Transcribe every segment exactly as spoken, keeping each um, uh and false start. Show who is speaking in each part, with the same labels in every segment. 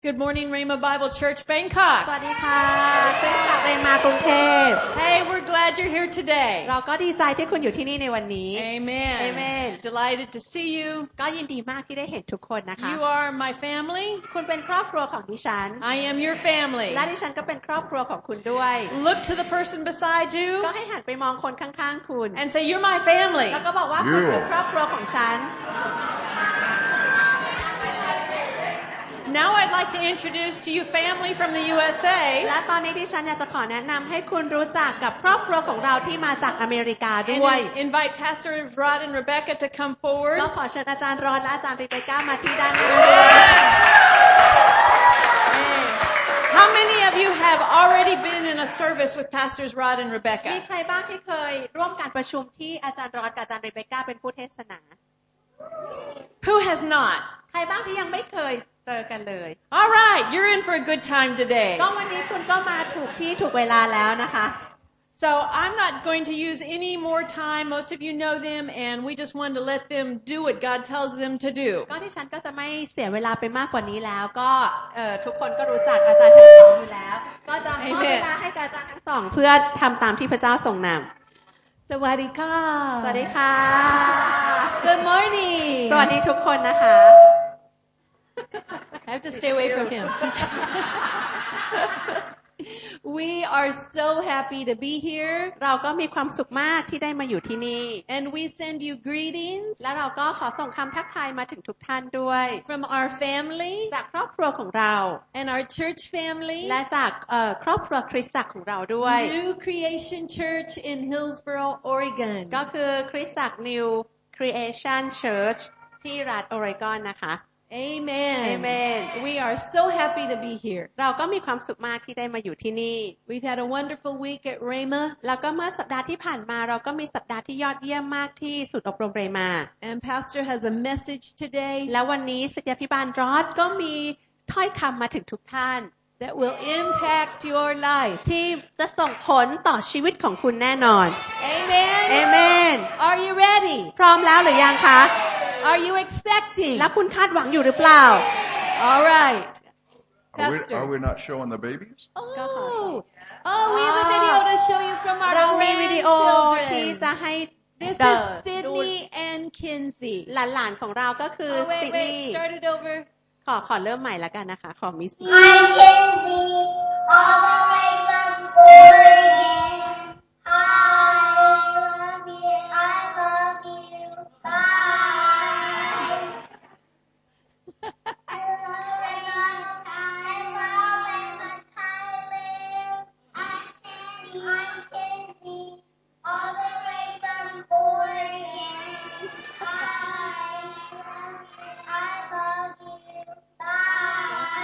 Speaker 1: Good morning, Rhema Bible Church, Bangkok.
Speaker 2: สวัสดีค่ะคริสจากเรมากรุงเทพ
Speaker 1: Hey, we're glad you're here today.
Speaker 2: เราก็ดีใจที่คุณอยู่ที่นี่ในวันนี้
Speaker 1: Amen.
Speaker 2: Amen.
Speaker 1: Delighted to see you.
Speaker 2: ก็ยินดีมากที่ได้เห็นทุกคนนะคะ
Speaker 1: You are my family.
Speaker 2: คุณเป็นครอบครัวของดิฉัน
Speaker 1: I am your family.
Speaker 2: และดิฉันก็เป็นครอบครัวของคุณด้วย
Speaker 1: Look to the person beside you
Speaker 2: ก็ให้หันไปมองคนข้างๆคุณ
Speaker 1: and say, "You're my family."
Speaker 2: แล้วก็บอกว่าคุณคือครอบครัวของฉัน
Speaker 1: Now I'd like to introduce to you family from the U S A.
Speaker 2: และตอนนี้ดิฉันอยากจะขอแนะนำให้คุณรู้จักกับครอบครัวของเราที่มาจากอเมริกาด้วย
Speaker 1: And invite Pastor Rod and Rebecca to come forward.
Speaker 2: ก็ขอเชิญอาจารย์รอนและอาจารย์ริเบคก้ามาที่ด้านหน้า
Speaker 1: How many of you have already been in a service with Pastors Rod and
Speaker 2: มี
Speaker 1: Rebecca?
Speaker 2: ใครบ้างที่เคยร่วมการประชุมที่อาจารย์รอนกับอาจารย์ริเบคก้าเป็นผู้เทศนา
Speaker 1: Who has not?
Speaker 2: ใครบ้างที่ยังไม่เคยเจอกันเลย
Speaker 1: All right, you're in for a good time today.
Speaker 2: ก็วันนี้คุณก็มาถูกที่ถูกเวลาแล้วนะคะ
Speaker 1: So I'm not going to use any more time. Most of you know them, and we just wanted to let them do what God tells them to do.
Speaker 2: ก็ที่ฉันก็จะไม่เสียเวลาไปมากกว่านี้แล้วก็เอ่อทุกคนก็รู้จักอาจารย์ทั้งสองอยู่แล้วก็จะมอบเวลาให้กับอาจารย์ทั้งสองเพื่อทำตามที่พระเจ้าทรงนำ
Speaker 3: สวัสดีค่ะ
Speaker 2: สวัสดีค่ะ
Speaker 3: Good morning
Speaker 2: สวัสดีทุกคนนะคะ
Speaker 3: I have to stay away from him We are so happy to be here
Speaker 2: เราก็มีความสุขมากที่ได้มาอยู่ที่นี่
Speaker 3: and we send you greetings
Speaker 2: และเราก็ขอส่งคำทักทายมาถึงทุกท่านด้วย
Speaker 3: from our family
Speaker 2: จากครอบครัวของเรา
Speaker 3: and our church family
Speaker 2: และจากเอ่อครอบครัวคริสตจักรของเราด้วย
Speaker 3: New Creation Church in Hillsboro Oregon
Speaker 2: ก็คือคริสตจักร New Creation Church ที่รัฐโอเรกอนนะคะ
Speaker 3: Amen
Speaker 2: Amen
Speaker 3: We are so happy to be here
Speaker 2: เราก็มีความสุขมากที่ได้มาอยู่ที่นี่
Speaker 3: We've had a wonderful week at Rhema
Speaker 2: แล้วก็เมื่อสัปดาห์ที่ผ่านมาเราก็มีสัปดาห์ที่ยอดเยี่ยมมากที่สุดอบรมเรมา
Speaker 3: And Pastor has a message today
Speaker 2: แล้ววันนี้ศิษยาภิบาลรอดก็มีถ้อยคำมาถึงทุกท่าน
Speaker 3: that will impact your life
Speaker 2: ที่จะส่งผลต่อชีวิตของคุณแน่นอน
Speaker 3: Amen
Speaker 2: Amen
Speaker 3: Are you ready
Speaker 2: พร้อมแล้วหรือยังคะ
Speaker 3: Are you expecting
Speaker 2: แล้วคุณคาดหวังอยู่หรือเปล่า
Speaker 3: All right
Speaker 4: Are we,
Speaker 3: Pastor
Speaker 4: are we not showing the babies?
Speaker 3: Oh Oh we have a video to show you from our
Speaker 2: เรามีวิดีโอที่
Speaker 3: grandchildren
Speaker 2: จะให้
Speaker 3: This
Speaker 2: เดิ
Speaker 3: is
Speaker 2: น
Speaker 3: Sydney and Kinsey
Speaker 2: หลานๆของเราก็คือ
Speaker 3: Oh
Speaker 2: ซิ
Speaker 3: wait
Speaker 2: ดนี
Speaker 3: wait
Speaker 2: ย์
Speaker 3: start it over
Speaker 2: ขอขอเริ่มใหม่แล้วกันนะคะขอมิส
Speaker 5: I'm Kinsey, all the way from Oregon. I love you, I love you, bye. I love Raymond, I love Raymond, Thailand. I'm Sandy, I'm Kinsey, all the way from Oregon. I love you, I love you, bye.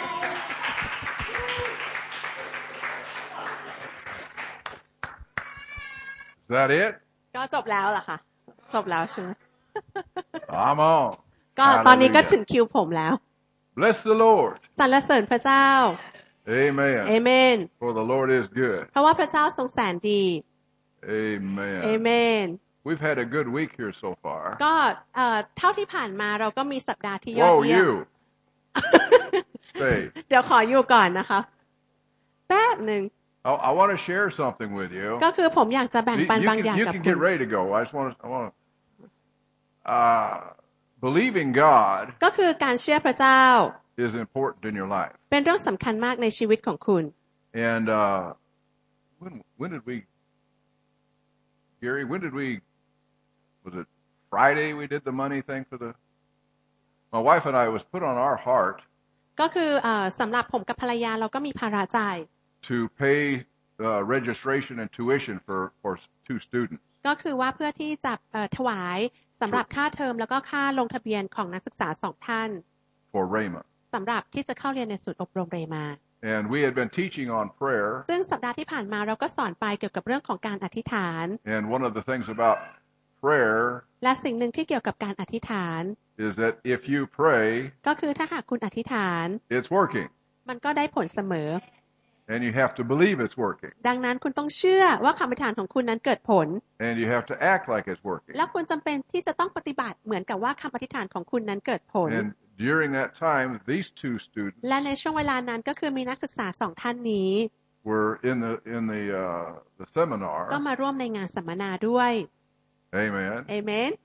Speaker 4: Is that it?
Speaker 2: ก็จบแล้วเหรอคะจบแล้วใช่ไหม
Speaker 4: I'm on.
Speaker 2: ก็ตอนนี้ก็
Speaker 4: Hallelujah.
Speaker 2: ถึงคิวผมแล้ว
Speaker 4: Bless the Lord.
Speaker 2: สรรเสริญพระเจ้า
Speaker 4: Amen.
Speaker 2: เอเมน
Speaker 4: For the Lord is good.
Speaker 2: เพราะว่าพระเจ้าทรงแสนดี
Speaker 4: Amen.
Speaker 2: เอเมน
Speaker 4: We've had a good week here so far.
Speaker 2: ก็เอ่อเท่าที่ผ่านมาเราก็มีสัปดาห์ที่ยอด
Speaker 4: Whoa,
Speaker 2: เยี่ยม
Speaker 4: you. Stay.
Speaker 2: เดี๋ยวขออยู่ก่อนนะคะแป๊บหนึ่ง
Speaker 4: I, I want to share something with you.
Speaker 2: ก็คือผมอยากจะแบ่ง
Speaker 4: You,
Speaker 2: ปัน
Speaker 4: you
Speaker 2: บางอย่าง
Speaker 4: can, you
Speaker 2: กับ
Speaker 4: can
Speaker 2: คุ
Speaker 4: get
Speaker 2: ณ
Speaker 4: ready to go. I just want to, I want to, uh, believing God
Speaker 2: ก็คือการเชื่อพระเจ้า
Speaker 4: is important in your life.
Speaker 2: เป็นเรื่องสำคัญมากในชีวิตของคุณ
Speaker 4: And, uh, when, when did we, Gary, when did we, was it Friday we did the money thing for the, my wife and I, it was put on our heart
Speaker 2: ก็คือเอ่อสำหรับผมกับภรรยาเราก็มีภาระจ่าย
Speaker 4: to pay uh, registration and tuition for, for two students.
Speaker 2: ก็คือว่าเพื่อที่จะเอ่อถวายสำหรับค่าเทอมแล้วก็ค่าลงทะเบียนของนักศึกษาสองท่าน
Speaker 4: For Rhema.
Speaker 2: สำหรับที่จะเข้าเรียนในศูนย์อบรมเรมา
Speaker 4: And we had been teaching on prayer.
Speaker 2: ซึ่งสัปดาห์ที่ผ่านมาเราก็สอนไปเกี่ยวกับเรื่องของการอธิษฐาน
Speaker 4: And one of the things about prayer
Speaker 2: และสิ่งหนึ่งที่เกี่ยวกับการอธิษฐาน
Speaker 4: is that if you pray,
Speaker 2: ก็คือถ้าหากคุณอธิษฐาน
Speaker 4: it's working.
Speaker 2: มันก็ได้ผลเสมอ
Speaker 4: And you have to believe it's working.
Speaker 2: ดังนั้นคุณต้องเชื่อว่าคำอธิษฐานของคุณนั้นเกิดผล
Speaker 4: And you have to act like it's working.
Speaker 2: และคุณจำเป็นที่จะต้องปฏิบัติเหมือนกับว่าคำอธิษฐานของคุณนั้นเกิดผล
Speaker 4: And during that time, these two students
Speaker 2: และในช่วงเวลานั้นก็คือมีนักศึกษาสองท่านนี้
Speaker 4: were in the in the uh, the seminar.
Speaker 2: ก็มาร่วมในงานสัมมนาด้วย
Speaker 4: Amen.
Speaker 2: เอเมน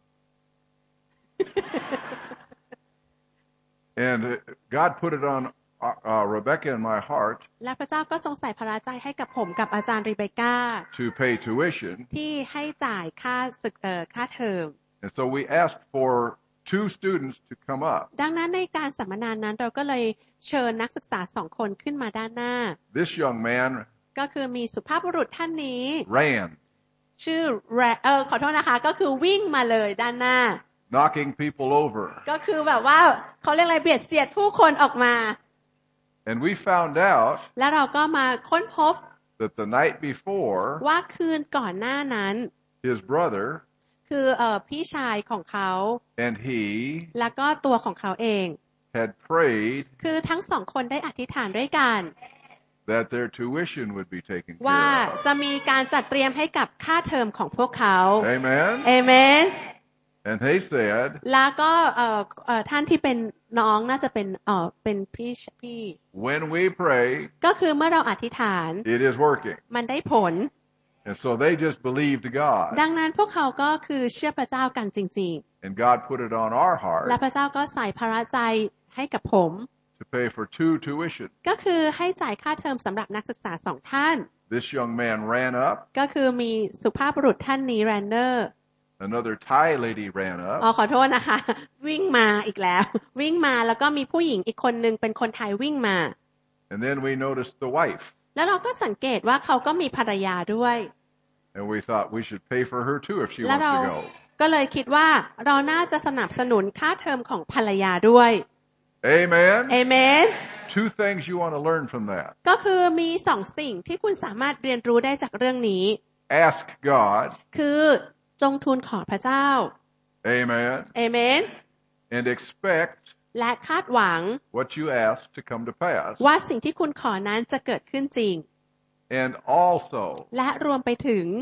Speaker 4: And God put it on uh, Rebecca and my heart
Speaker 2: และพระเจ้าก็ทรงใส่พระทัยให้กับผมกับอาจารย์รีเบคก้า
Speaker 4: to pay tuition.
Speaker 2: ที่ให้จ่ายค่าศึกเอ่อค่าเทอม
Speaker 4: And so we asked for two students to come up.
Speaker 2: ดังนั้นในการสัมมนานั้นเราก็เลยเชิญนักศึกษาสองคนขึ้นมาด้านหน้า
Speaker 4: This young man
Speaker 2: ก็คือมีสุภาพบุรุษท่านนี้
Speaker 4: ran,
Speaker 2: ชื่อแรเออขอโทษนะคะก็คือวิ่งมาเลยด้านหน้า
Speaker 4: knocking people over.
Speaker 2: ก็คือแบบว่าเขาเรียกอะไรเบียดเสียดผู้คนออกมา
Speaker 4: And we found out
Speaker 2: แล้วเราก็มาค้นพบ
Speaker 4: that the night before,
Speaker 2: ว่าคืนก่อนหน้านั้น
Speaker 4: his brother
Speaker 2: คือเอ่อพี่ชายของเขา
Speaker 4: and he
Speaker 2: แล้วก็ตัวของเขาเอง
Speaker 4: had prayed
Speaker 2: คือทั้งสองคนได้อธิษฐานด้วยกัน
Speaker 4: that their tuition would be taken
Speaker 2: ว่า
Speaker 4: care of.
Speaker 2: จะมีการจัดเตรียมให้กับค่าเทอมของพวกเขา
Speaker 4: Amen.
Speaker 2: เอเมน
Speaker 4: And they said,
Speaker 2: แล้วก็เอ่อเอ่อท่านที่เป็นน้องน่าจะเป็นเอ่อเป็นพี่พี่
Speaker 4: when we pray,
Speaker 2: ก็คือเมื่อเราอธิษฐาน
Speaker 4: it is working.
Speaker 2: มันได้ผล
Speaker 4: And so they just believed God.
Speaker 2: ดังนั้นพวกเขาก็คือเชื่อพระเจ้ากันจริง
Speaker 4: And God put it on our
Speaker 2: ๆ และ
Speaker 4: heart
Speaker 2: พระเจ้าก็ใส่พระใจให้กับผม
Speaker 4: to pay for two tuition.
Speaker 2: ก็คือให้จ่ายค่าเทอมสำหรับนักศึกษาสองท่าน
Speaker 4: This young man ran up.
Speaker 2: ก็คือมีสุภาพบุรุษท่านนี้แรนเนอร์
Speaker 4: Another Thai lady ran
Speaker 2: อ๋อ
Speaker 4: up.
Speaker 2: ขอโทษนะคะ วิ่งมาอีกแล้ว วิ่งมาแล้วก็มีผู้หญิงอีกคนนึงเป็นคนไทยวิ่งมา
Speaker 4: And then we noticed the wife.
Speaker 2: แล้วเราก็สังเกตว่าเขาก็มีภรรยาด้วย
Speaker 4: And we thought we should pay for her too if she
Speaker 2: แล้ว
Speaker 4: wants
Speaker 2: เรา
Speaker 4: to go.
Speaker 2: ก็เลยคิดว่าเราน่าจะสนับสนุนค่าเทอมของภรรยาด้วย
Speaker 4: Amen.
Speaker 2: เอเมน
Speaker 4: Two things you want to learn from that.
Speaker 2: ก็คือมีสองสิ่งที่คุณสามารถเรียนรู้ได้จากเรื่องนี้
Speaker 4: Ask God.
Speaker 2: คือจงทูลขอพระเจ้า
Speaker 4: Amen.
Speaker 2: เอเมน
Speaker 4: And expect
Speaker 2: และคาดหวัง
Speaker 4: what you ask to come to pass.
Speaker 2: ว่าสิ่งที่คุณขอนั้นจะเกิดขึ้นจริง
Speaker 4: And also
Speaker 2: และรวมไปถึง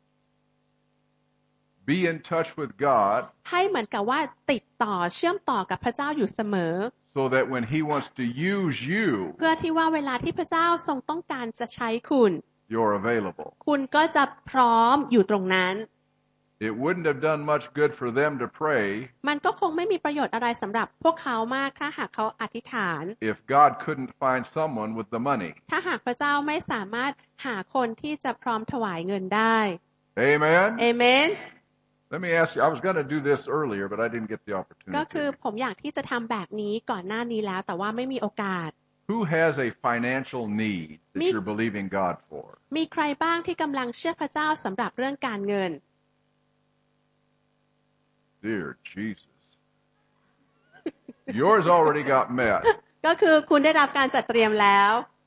Speaker 4: be in touch with God
Speaker 2: ให้เหมือนกับว่าติดต่อเชื่อมต่อกับพระเจ้าอยู่เสมอ
Speaker 4: so that when He wants to use you,
Speaker 2: เพื่อที่ว่าเวลาที่พระเจ้าทรงต้องการจะใช้คุณ
Speaker 4: you're available.
Speaker 2: คุณก็จะพร้อมอยู่ตรงนั้น
Speaker 4: It wouldn't have done much good for them to pray
Speaker 2: มันก็คงไม่มีประโยชน์อะไรสำหรับพวกเขามากถ้าหากเขาอธิษฐาน
Speaker 4: if God couldn't find someone with the money.
Speaker 2: ถ้าหากพระเจ้าไม่สามารถหาคนที่จะพร้อมถวายเงินได้
Speaker 4: Amen.
Speaker 2: เอเมน
Speaker 4: Let me ask you, I was going to do this earlier, but I didn't get the
Speaker 2: ก็คือ
Speaker 4: opportunity.
Speaker 2: ผมอยากที่จะทำแบบนี้ก่อนหน้านี้แล้วแต่ว่าไม่มีโอกาส
Speaker 4: Who has a financial need that
Speaker 2: Me-
Speaker 4: you're believing God for?
Speaker 2: มีใครบ้างที่กำลังเชื่อพระเจ้าสำหรับเรื่องการเงิน
Speaker 4: Dear Jesus. Yours already got met.
Speaker 2: ก็คือคุณได้รับการจัดเตรียมแล้ว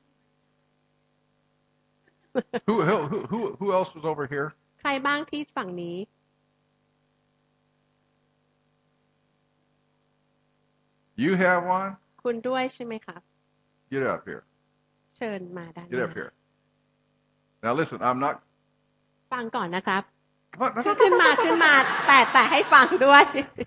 Speaker 4: Who, who, who, who else was over here?
Speaker 2: ใครบ้างที่ฝั่งนี้
Speaker 4: You have one?
Speaker 2: คุณด้วยใช่ไหมครับ
Speaker 4: Get up here.
Speaker 2: เชิญมาด้านห
Speaker 4: Get
Speaker 2: น้า
Speaker 4: up here. Now listen, I'm not.
Speaker 2: ฟังก่อนนะครับ
Speaker 4: Come on.
Speaker 2: คือขึ้นมาขึ้นมาแต่แต่ให้ฟังด้วย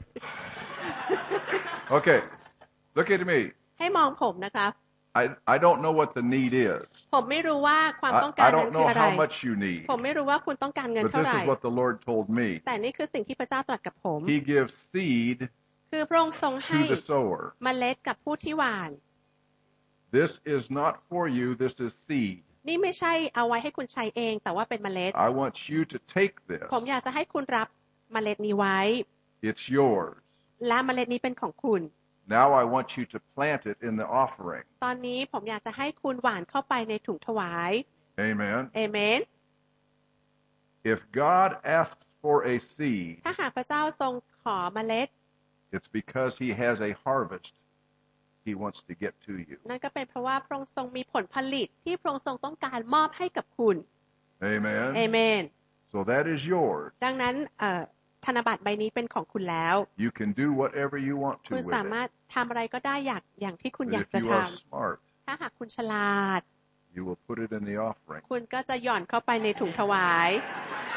Speaker 4: Okay. Look at me.
Speaker 2: ให้มองผมนะครับ
Speaker 4: I, I don't know what the need is.
Speaker 2: ผมไม่รู้ว่าความต้อง
Speaker 4: I,
Speaker 2: การ
Speaker 4: I
Speaker 2: นั้น
Speaker 4: don't
Speaker 2: คือ
Speaker 4: know
Speaker 2: อะไร
Speaker 4: how much you need.
Speaker 2: ผมไม่รู้ว่าคุณต้องการเงิน
Speaker 4: But
Speaker 2: เท่า
Speaker 4: this
Speaker 2: ไหร่
Speaker 4: is what the Lord told me.
Speaker 2: แต่นี่คือสิ่งที่พระเจ้าตรัสกับผม
Speaker 4: He gives seed
Speaker 2: คือพระองค์ทรงให้
Speaker 4: to the sower.
Speaker 2: เมล็ดกับผู้ที่หว่าน
Speaker 4: This is not for you. This is seed.
Speaker 2: นี่ไม่ใช่เอาไว้ให้คุณใช้เองแต่ว่าเป็นเมล็ด
Speaker 4: I want you to take this.
Speaker 2: ผมอยากจะให้คุณรับเมล็ดนี้ไว้
Speaker 4: It's yours.
Speaker 2: และเมล็ดนี้เป็นของคุณ
Speaker 4: Now I want you to plant it in the offering.
Speaker 2: ตอนนี้ผมอยากจะให้คุณหว่านเข้าไปในถุงถวาย
Speaker 4: Amen.
Speaker 2: เอเมน
Speaker 4: If God asks for a seed,
Speaker 2: ถ้าหากพระเจ้าทรงขอเมล็ด
Speaker 4: it's because He has a harvest He wants to get to you.
Speaker 2: นั่นก็เป็นเพราะว่าพระองค์ทรงมีผลผลิตที่พระองค์ทรงต้องการมอบให้กับคุณ
Speaker 4: Amen.
Speaker 2: เอเมน
Speaker 4: So that is yours.
Speaker 2: ดังนั้นเอ่อธนบัตรใบนี้เป็นของคุณแล้ว
Speaker 4: You can do whatever you want to
Speaker 2: คุณ
Speaker 4: with
Speaker 2: สามารถ
Speaker 4: it.
Speaker 2: ทำอะไรก็ได้อย่างอย่างที่คุณ
Speaker 4: But
Speaker 2: อยาก
Speaker 4: if
Speaker 2: จะ
Speaker 4: you
Speaker 2: ท
Speaker 4: are smart,
Speaker 2: ำถ้าหากคุณฉลาด
Speaker 4: you will put it in the offering
Speaker 2: คุณก็จะหย่อนเข้าไปในถุงถวาย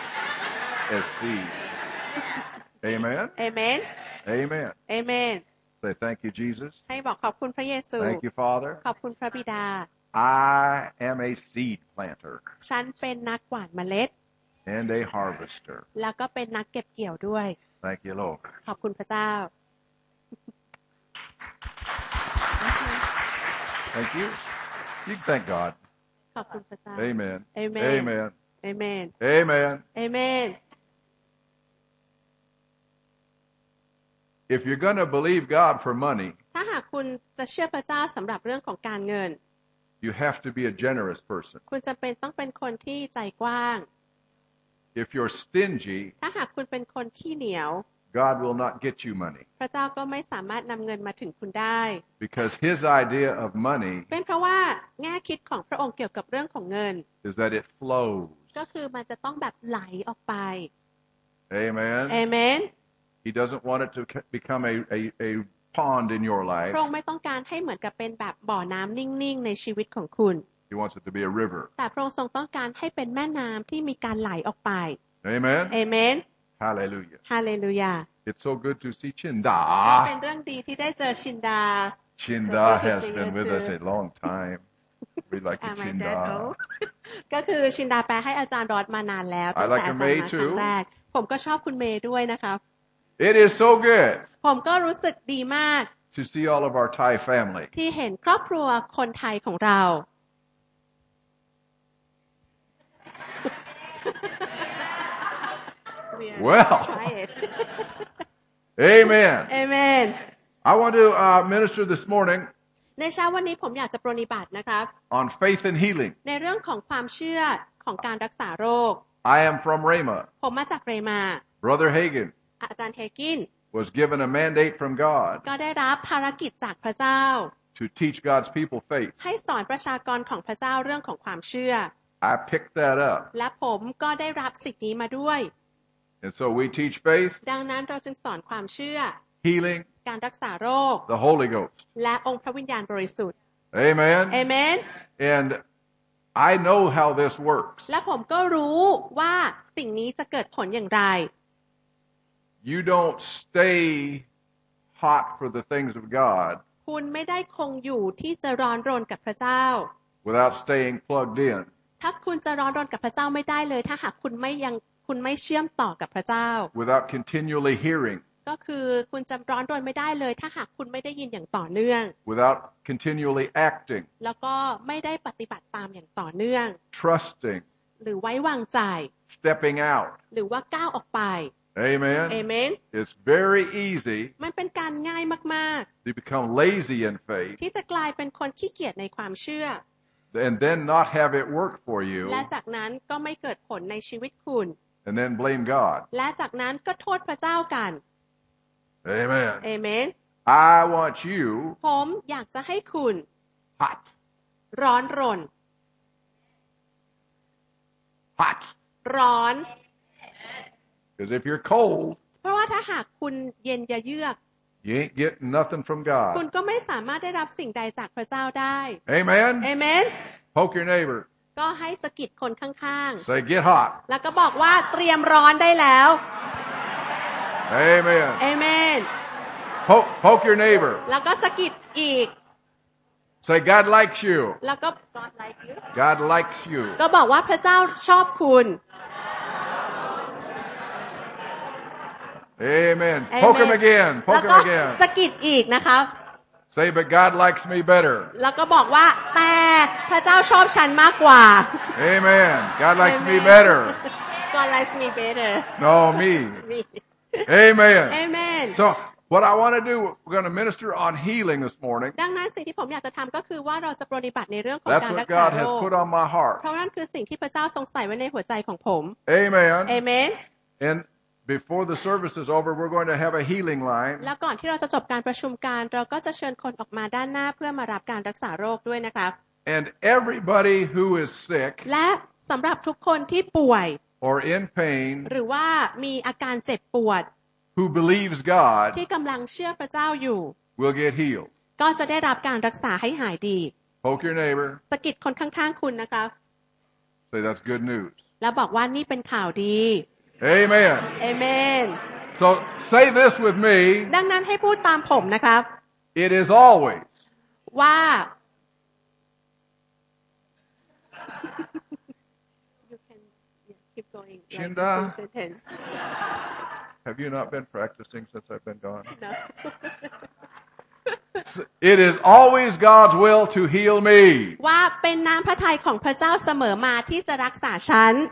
Speaker 4: as seed. Amen.
Speaker 2: เอเมน
Speaker 4: Amen.
Speaker 2: เอเมน
Speaker 4: Say thank you, Jesus.
Speaker 2: ให้บอกขอบคุณพระเยซู
Speaker 4: Thank you, Father.
Speaker 2: ขอบคุณพระบิดา
Speaker 4: I am a seed planter
Speaker 2: ฉันเป็นนักหว่านเมล็ด
Speaker 4: and a harvester.
Speaker 2: แล้วก็เป็นนักเก็บเกี่ยวด้วย
Speaker 4: Thank you, Lord.
Speaker 2: ขอบคุณพระเจ้า
Speaker 4: Thank you. You can thank God.
Speaker 2: ขอบคุณพระเจ้า
Speaker 4: Amen.
Speaker 2: Amen.
Speaker 4: Amen.
Speaker 2: Amen
Speaker 4: Amen.
Speaker 2: Amen
Speaker 4: If you're going to believe God for money,
Speaker 2: ถ้าหากคุณจะเชื่อพระเจ้าสำหรับเรื่องของการเงิน
Speaker 4: you have to be a generous person.
Speaker 2: คุณจะเป็นต้องเป็นคนที่ใจกว้าง
Speaker 4: If you're stingy,
Speaker 2: ถ้าหากคุณเป็นคนขี้เหนียว
Speaker 4: God will not get you money
Speaker 2: พระเจ้าก็ไม่สามารถนำเงินมาถึงคุณได้
Speaker 4: because His idea of money
Speaker 2: เป็นเพราะว่าแง่คิดของพระองค์เกี่ยวกับเรื่องของเงิน
Speaker 4: is that it flows.
Speaker 2: ก็คือมันจะต้องแบบไหลออกไป
Speaker 4: Amen.
Speaker 2: Amen
Speaker 4: He doesn't want it to become a, a, a pond in your
Speaker 2: พ
Speaker 4: life.
Speaker 2: ระองค์ไม่ต้องการให้เหมือนกับเป็นแบบบ่อน้ำนิ่งๆในชีวิตของคุณ
Speaker 4: He wants it to be a river.
Speaker 2: แต่พระองค์ทรงต้องการให้เป็นแม่น้ำที่มีการไหลออกไป
Speaker 4: Amen.
Speaker 2: Amen
Speaker 4: Hallelujah.
Speaker 2: ฮาเลลูยา
Speaker 4: It's so good to see
Speaker 2: เป็
Speaker 4: Chinda.
Speaker 2: นเรื่องดีที่ได้เจอชินดา
Speaker 4: Chinda
Speaker 2: So good to
Speaker 4: has
Speaker 2: see
Speaker 4: been
Speaker 2: you
Speaker 4: with us
Speaker 2: too.
Speaker 4: a long time. We like you,
Speaker 2: Am I dead?
Speaker 4: Chinda.
Speaker 2: Oh. ก็คือชินดาแปลให้อาจารย์รอดมานานแล้วตั้ง
Speaker 4: I like
Speaker 2: แต่อาจารย์มา
Speaker 4: May
Speaker 2: ครั้ง
Speaker 4: too.
Speaker 2: แรก ผมก็ชอบคุณเมย์ด้วยนะครับ
Speaker 4: It is so good
Speaker 2: ผมก็รู้สึกดีมาก
Speaker 4: to see all of our Thai family.
Speaker 2: ที่เห็นครอบครัวคนไทยของเรา
Speaker 4: Well,
Speaker 2: Quiet.
Speaker 4: amen.
Speaker 2: Amen
Speaker 4: I want to uh, minister this morning
Speaker 2: ในเช้าวันนี้ผมอยากจะปรนนิบัตินะครับ
Speaker 4: on faith and healing.
Speaker 2: ในเรื่องของความเชื่อของการรักษาโรค
Speaker 4: I am from Rhema.
Speaker 2: ผมมาจากเรมา
Speaker 4: Brother Hagen
Speaker 2: อาจารย์เฮกิน
Speaker 4: was given a mandate from God
Speaker 2: ก็ได้รับภารกิจจากพระเจ้า
Speaker 4: to teach God's people faith.
Speaker 2: ให้สอนประชากรของพระเจ้าเรื่องของความเชื่อ
Speaker 4: I picked that up.
Speaker 2: และผมก็ได้รับสิ่งนี้มาด้วย
Speaker 4: And so we teach faith,
Speaker 2: ดังนั้นเราจึงสอนความเชื่อ
Speaker 4: healing,
Speaker 2: การรักษาโรค
Speaker 4: the Holy Ghost.
Speaker 2: และองค์พระวิญญาณบริสุทธิ์
Speaker 4: Amen.
Speaker 2: เอเมน
Speaker 4: And I know how this works.
Speaker 2: และผมก็รู้ว่าสิ่งนี้จะเกิดผลอย่างไร
Speaker 4: You don't stay hot for the things of God
Speaker 2: คุณไม่ได้คงอยู่ที่จะร้อนรนกับพระเจ้า
Speaker 4: without staying plugged in.
Speaker 2: ถ้าคุณจะร้อนรนกับพระเจ้าไม่ได้เลย ถ้าหากคุณไม่ยังคุณไม่เชื่อมต่อกับพระเจ้า
Speaker 4: Without continually hearing.
Speaker 2: ก็คือคุณจะร้อนรนไม่ได้เลย ถ้าหากคุณไม่ได้ยินอย่างต่อเนื่อง
Speaker 4: Without continually acting,
Speaker 2: แล้วก็ไม่ได้ปฏิบัติตามอย่างต่อเนื่อง
Speaker 4: trusting,
Speaker 2: หรือไว้วางใจ
Speaker 4: stepping out.
Speaker 2: หรือว่าก้าวออกไป
Speaker 4: Amen.
Speaker 2: เอเมน
Speaker 4: It's very easy
Speaker 2: มันเป็นการง่ายมาก
Speaker 4: to become lazy in faith
Speaker 2: ๆ ที่จะกลายเป็นคนขี้เกียจในความเชื่อ
Speaker 4: and then not have it work for you
Speaker 2: และจากนั้นก็ไม่เกิดผลในชีวิตคุณ
Speaker 4: and then blame God.
Speaker 2: และจากนั้นก็โทษพระเจ้ากัน
Speaker 4: Amen.
Speaker 2: เอเมน
Speaker 4: I want you
Speaker 2: ผมอยากจะให้คุณ
Speaker 4: hot.
Speaker 2: ร้อนรน
Speaker 4: Hot.
Speaker 2: ร้อน
Speaker 4: Because if you're cold,
Speaker 2: เพราะว่าถ้าหากคุณเย็นยะเยือก
Speaker 4: you ain't getting nothing from
Speaker 2: คุณ
Speaker 4: God.
Speaker 2: ก็ไม่สามารถได้รับสิ่งใดจากพระเจ้าได้
Speaker 4: Amen.
Speaker 2: เอเมน
Speaker 4: Poke your neighbor.
Speaker 2: ก็ให้สะกิดคนข้าง
Speaker 4: Say, get hot.
Speaker 2: ๆ แล้วก็บอกว่าเตรียมร้อนได้แล้ว
Speaker 4: Amen.
Speaker 2: เอเมน
Speaker 4: Poke, poke your neighbor.
Speaker 2: แล้วก็สะกิดอีก
Speaker 4: Say, God likes you.
Speaker 2: แล้วก็ God like you
Speaker 4: God likes you.
Speaker 2: ก็บอกว่าพระเจ้าชอบคุณ
Speaker 4: Amen.
Speaker 2: Amen.
Speaker 4: Poke him again.
Speaker 2: แล้ว
Speaker 4: Poke
Speaker 2: ก็
Speaker 4: him again.
Speaker 2: สะกิดอีกนะคะ
Speaker 4: Say, but God likes me better.
Speaker 2: แล้วก็บอกว่าแต่พระเจ้าชอบฉันมากกว่า
Speaker 4: Amen. God likes me
Speaker 2: Amen.
Speaker 4: better.
Speaker 2: God likes me better
Speaker 4: No, me.
Speaker 2: มี
Speaker 4: Amen.
Speaker 2: Amen
Speaker 4: So, what I want to do, we're going to minister on healing this morning.
Speaker 2: ดังนั้นสิ่งที่ผมอยากจะทำก็คือว่าเราจะปฏิบัติในเรื่องของ
Speaker 4: That's
Speaker 2: การรั
Speaker 4: what
Speaker 2: กษา
Speaker 4: God
Speaker 2: โร
Speaker 4: has
Speaker 2: ค
Speaker 4: put on my heart.
Speaker 2: เพราะนั่นคือสิ่งที่พระเจ้าทรงใส่ไว้ในหัวใจของผม
Speaker 4: Amen.
Speaker 2: เอเมน
Speaker 4: And before the service is over, we're going to have a healing line.
Speaker 2: แล้วก่อนที่เราจะจบการประชุมการเราก็จะเชิญคนออกมาด้านหน้าเพื่อมารับการรักษาโรคด้วยนะคะ
Speaker 4: And everybody who is sick
Speaker 2: และสำหรับทุกคนที่ป่วย
Speaker 4: or in pain,
Speaker 2: หรือว่ามีอาการเจ็บปวด
Speaker 4: who believes God,
Speaker 2: ที่กำลังเชื่อพระเจ้าอยู่
Speaker 4: will get healed.
Speaker 2: ก็จะได้รับการรักษาให้หายดี
Speaker 4: Poke your neighbor.
Speaker 2: สะกิดคนข้างๆคุณนะคะ
Speaker 4: Say, that's good news.
Speaker 2: แล้วบอกว่านี่เป็นข่าวดี
Speaker 4: Amen.
Speaker 2: เอเมน
Speaker 4: So say this with me.
Speaker 2: ดังนั้นให้พูดตามผมนะครับ
Speaker 4: It is always
Speaker 2: ว่า You can keep going like
Speaker 4: Chinda.
Speaker 2: full sentence.
Speaker 4: Have you not been practicing since I've been gone?
Speaker 2: No.
Speaker 4: It is always God's will to heal me.
Speaker 2: ว่าเป็นน้ำพระทัยของพระเจ้าเสมอมาที่จะรักษาฉัน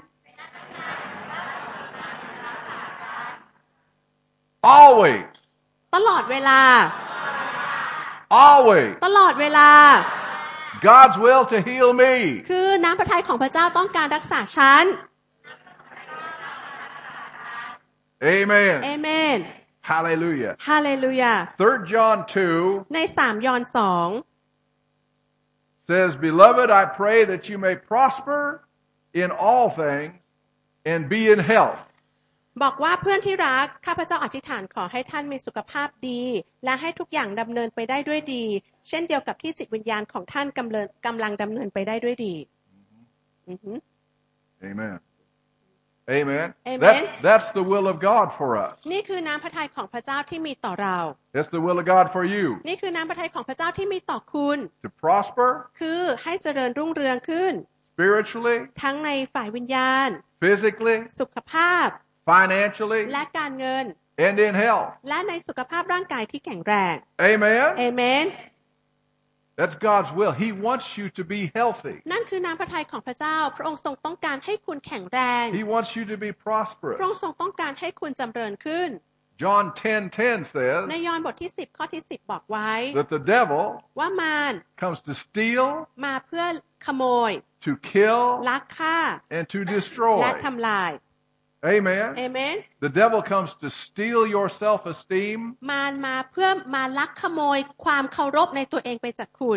Speaker 4: Always.
Speaker 2: ตลอดเวลา
Speaker 4: Always.
Speaker 2: ตลอดเวลา
Speaker 4: God's will to heal me.
Speaker 2: คือน้ำพระทัยของพระเจ้าต้องการรักษาฉัน
Speaker 4: Amen.
Speaker 2: เอเมน
Speaker 4: Hallelujah.
Speaker 2: ฮาเลลูยา
Speaker 4: Third John two
Speaker 2: ในสามยอห์นสอง
Speaker 4: says, Beloved, I pray that you may prosper in all things and be in health.
Speaker 2: บอกว่าเพื่อนที่รักข้าพเจ้าอธิษฐานขอให้ท่านมีสุขภาพดีและให้ทุกอย่างดำเนินไปได้ด้วยดีเช่นเดียวกับที่จิตวิญญาณของท่านกำลังกำลังดำเนินไปได้ด้วยดี
Speaker 4: Amen. Amen.
Speaker 2: Amen.
Speaker 4: That, that's the will of God for us.
Speaker 2: นี่คือน้ำพระทัยของพระเจ้าที่มีต่อเรา
Speaker 4: It's the will of God for you.
Speaker 2: นี่คือน้ำพระทัยของพระเจ้าที่มีต่อคุณ
Speaker 4: To prosper
Speaker 2: คือให้เจริญรุ่งเรืองขึ้น
Speaker 4: spiritually,
Speaker 2: ทั้งในฝ่ายวิญญาณ
Speaker 4: physically,
Speaker 2: สุขภาพ
Speaker 4: financially,
Speaker 2: และการเงิน
Speaker 4: and in health.
Speaker 2: และในสุขภาพร่างกายที่แข็งแรง
Speaker 4: Amen.
Speaker 2: เอเมน
Speaker 4: That's God's will. He wants you to be healthy.
Speaker 2: นั่นคือน้ำพระทัยของพระเจ้าพระองค์ทรงต้องการให้คุณแข็งแรง
Speaker 4: He wants you to be
Speaker 2: พระอง
Speaker 4: prosperous.
Speaker 2: ค์ทรงต้องการให้คุณจำเริญขึ้น
Speaker 4: John ten ten
Speaker 2: ใน
Speaker 4: says
Speaker 2: ยอห์นบทที่สิบข้อที่สิบบอกไว้
Speaker 4: that the devil
Speaker 2: ว่ามาร
Speaker 4: comes to steal,
Speaker 2: มาเพื่อขโมย
Speaker 4: to kill,
Speaker 2: ลักฆ่า
Speaker 4: and to destroy.
Speaker 2: และทำลาย
Speaker 4: Amen.
Speaker 2: เอเมน
Speaker 4: The devil comes to steal your self-esteem,
Speaker 2: มารมาเพื่อมาลักขโมยความเคารพในตัวเองไปจากคุณ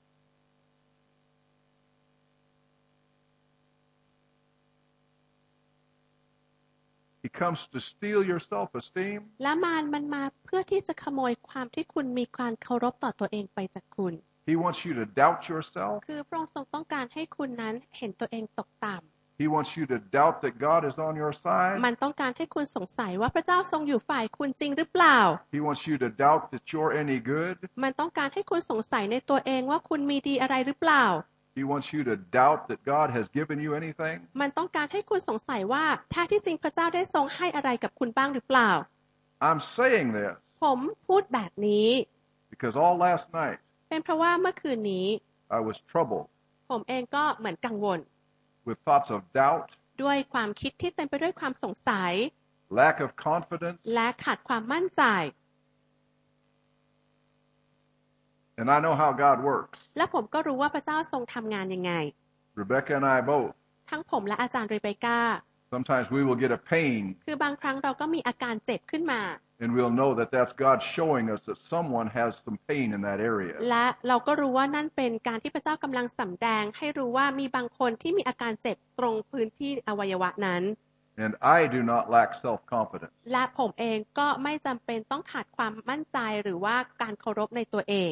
Speaker 4: He comes to steal your self-esteem,
Speaker 2: และมารมันมาเพื่อที่จะขโมยความที่คุณมีการเคารพต่อตัวเองไปจากคุณ
Speaker 4: He wants you to doubt yourself.
Speaker 2: คือพระองค์ทรงต้องการให้คุณนั้นเห็นตัวเองตกต่ำ
Speaker 4: He wants you to doubt that God is on your side.
Speaker 2: มันต้องการให้คุณสงสัยว่าพระเจ้าทรงอยู่ฝ่ายคุณจริงหรือเปล่า
Speaker 4: He wants you to doubt that you're any good.
Speaker 2: มันต้องการให้คุณสงสัยในตัวเองว่าคุณมีดีอะไรหรือเปล่า
Speaker 4: He wants you to doubt that God has given you anything.
Speaker 2: มันต้องการให้คุณสงสัยว่าแท้ที่จริงพระเจ้าได้ทรงให้อะไรกับคุณบ้างหรือเปล่า
Speaker 4: I'm saying this
Speaker 2: ผมพูดแบบนี้
Speaker 4: because all last night
Speaker 2: เป็นเพราะว่าเมื่อคืนนี้
Speaker 4: I was troubled
Speaker 2: ผมเองก็เหมือนกังวล
Speaker 4: with thoughts of doubt,
Speaker 2: ด้วยความคิดที่เต็มไปด้วยความสงสัย
Speaker 4: lack of confidence,
Speaker 2: และขาดความมั่นใจ
Speaker 4: and I know how God works.
Speaker 2: และผมก็รู้ว่าพระเจ้าทรงทำงานยังไง
Speaker 4: Rebecca and I both.
Speaker 2: ทั้งผมและอาจารย์เรเบคก้า
Speaker 4: Sometimes we will get a pain,
Speaker 2: คือบางครั้งเราก็มีอาการเจ็บขึ้นมา
Speaker 4: and we'll know that that's God showing us that someone has some pain in that area.
Speaker 2: และเราก็รู้ว่านั่นเป็นการที่พระเจ้ากำลังสำแดงให้รู้ว่ามีบางคนที่มีอาการเจ็บตรงพื้นที่อวัยวะนั้น
Speaker 4: And I do not lack self-confidence.
Speaker 2: และผมเองก็ไม่จำเป็นต้องขาดความมั่นใจหรือว่าการเคารพในตัวเอง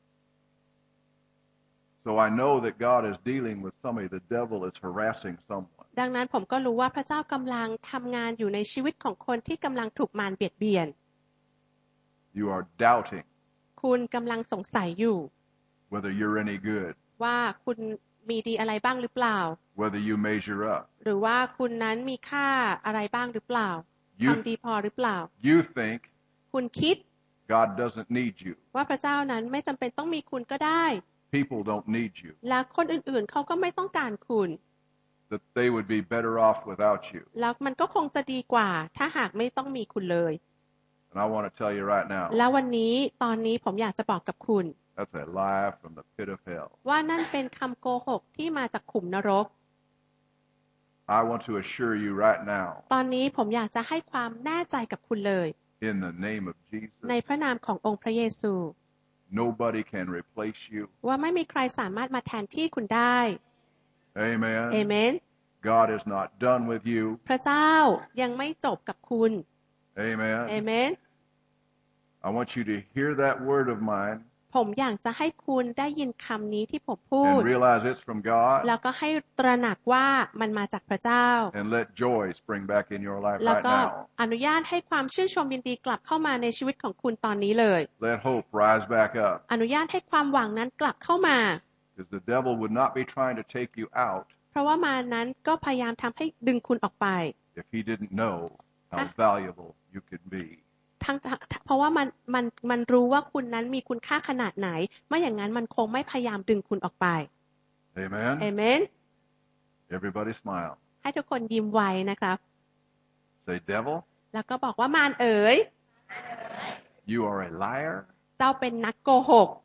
Speaker 4: So I know that God is dealing with somebody. The devil is harassing someone.
Speaker 2: ดังนั้นผมก็รู้ว่าพระเจ้ากำลังทำงานอยู่ในชีวิตของคนที่กำลังถูกมารเบียดเบียน
Speaker 4: You are doubting
Speaker 2: คุณกำลังสงสัยอยู่
Speaker 4: whether you're any good,
Speaker 2: ว่าคุณมีดีอะไรบ้างหรือเปล่า
Speaker 4: whether you measure up.
Speaker 2: หรือว่าคุณนั้นมีค่าอะไรบ้างหรือเปล่า
Speaker 4: You,
Speaker 2: ทำดีพอหรือเปล่า
Speaker 4: you think
Speaker 2: คุณคิด
Speaker 4: God doesn't need you.
Speaker 2: ว่าพระเจ้านั้นไม่จำเป็นต้องมีคุณก็ได้
Speaker 4: People don't need you.
Speaker 2: และคนอื่นๆเขาก็ไม่ต้องการคุณ
Speaker 4: That they would be better off without you.
Speaker 2: แล้วมันก็คงจะดีกว่าถ้าหากไม่ต้องมีคุณเลย
Speaker 4: And I want to tell you right now,
Speaker 2: แล้ววันนี้ตอนนี้ผมอยากจะบอกกับคุณ
Speaker 4: that's a lie from the pit of hell.
Speaker 2: ว่านั่นเป็นคำโกหกที่มาจากขุมนรก
Speaker 4: I want to assure you right now,
Speaker 2: ตอนนี้ผมอยากจะให้ความแน่ใจกับคุณเลย
Speaker 4: in the name of
Speaker 2: ใน
Speaker 4: Jesus,
Speaker 2: พระนามขององค์พระเยซู
Speaker 4: nobody can replace you.
Speaker 2: ว่าไม่มีใครสามารถมาแทนที่คุณได้
Speaker 4: Amen.
Speaker 2: เอเมน
Speaker 4: God is not done with you.
Speaker 2: พระเจ้ายังไม่จบกับคุณ
Speaker 4: Amen.
Speaker 2: เอเมน
Speaker 4: I want you to hear that word of mine.
Speaker 2: ผผมอยากจะให้คุณได้ยินคำนี้ที่ผมพูด
Speaker 4: and realize it's from God
Speaker 2: แล้วก็ให้ตระหนักว่ามันมาจากพระเจ้า
Speaker 4: and let joy spring back in your life
Speaker 2: แล้ว
Speaker 4: right
Speaker 2: ก็
Speaker 4: now.
Speaker 2: อนุญาตให้ความชื่นชมยินดีกลับเข้ามาในชีวิตของคุณตอนนี้เลย
Speaker 4: Let hope rise back up.
Speaker 2: อนุญาตให้ความหวังนั้นกลับเข้ามา
Speaker 4: Because the devil would not be trying to take you out
Speaker 2: เพราะว่ามารนั้นก็พยายามทำให้ดึงคุณออกไป
Speaker 4: if he didn't know how valuable you could be.
Speaker 2: ทั้งเพราะว่ามันมันมันรู้ว่าคุณนั้นมีคุณค่าขนาดไหนไม่อย่างนั้นมันคงไม่พยายามดึงคุณออกไป
Speaker 4: Amen.
Speaker 2: เอเมน
Speaker 4: Everybody smile.
Speaker 2: ให้ทุกคนยิ้มไว้นะครับ
Speaker 4: Say, devil,
Speaker 2: แล้วก็บอกว่ามารเอ๋ย
Speaker 4: you are a liar,
Speaker 2: เจ้าเป็นนักโกหก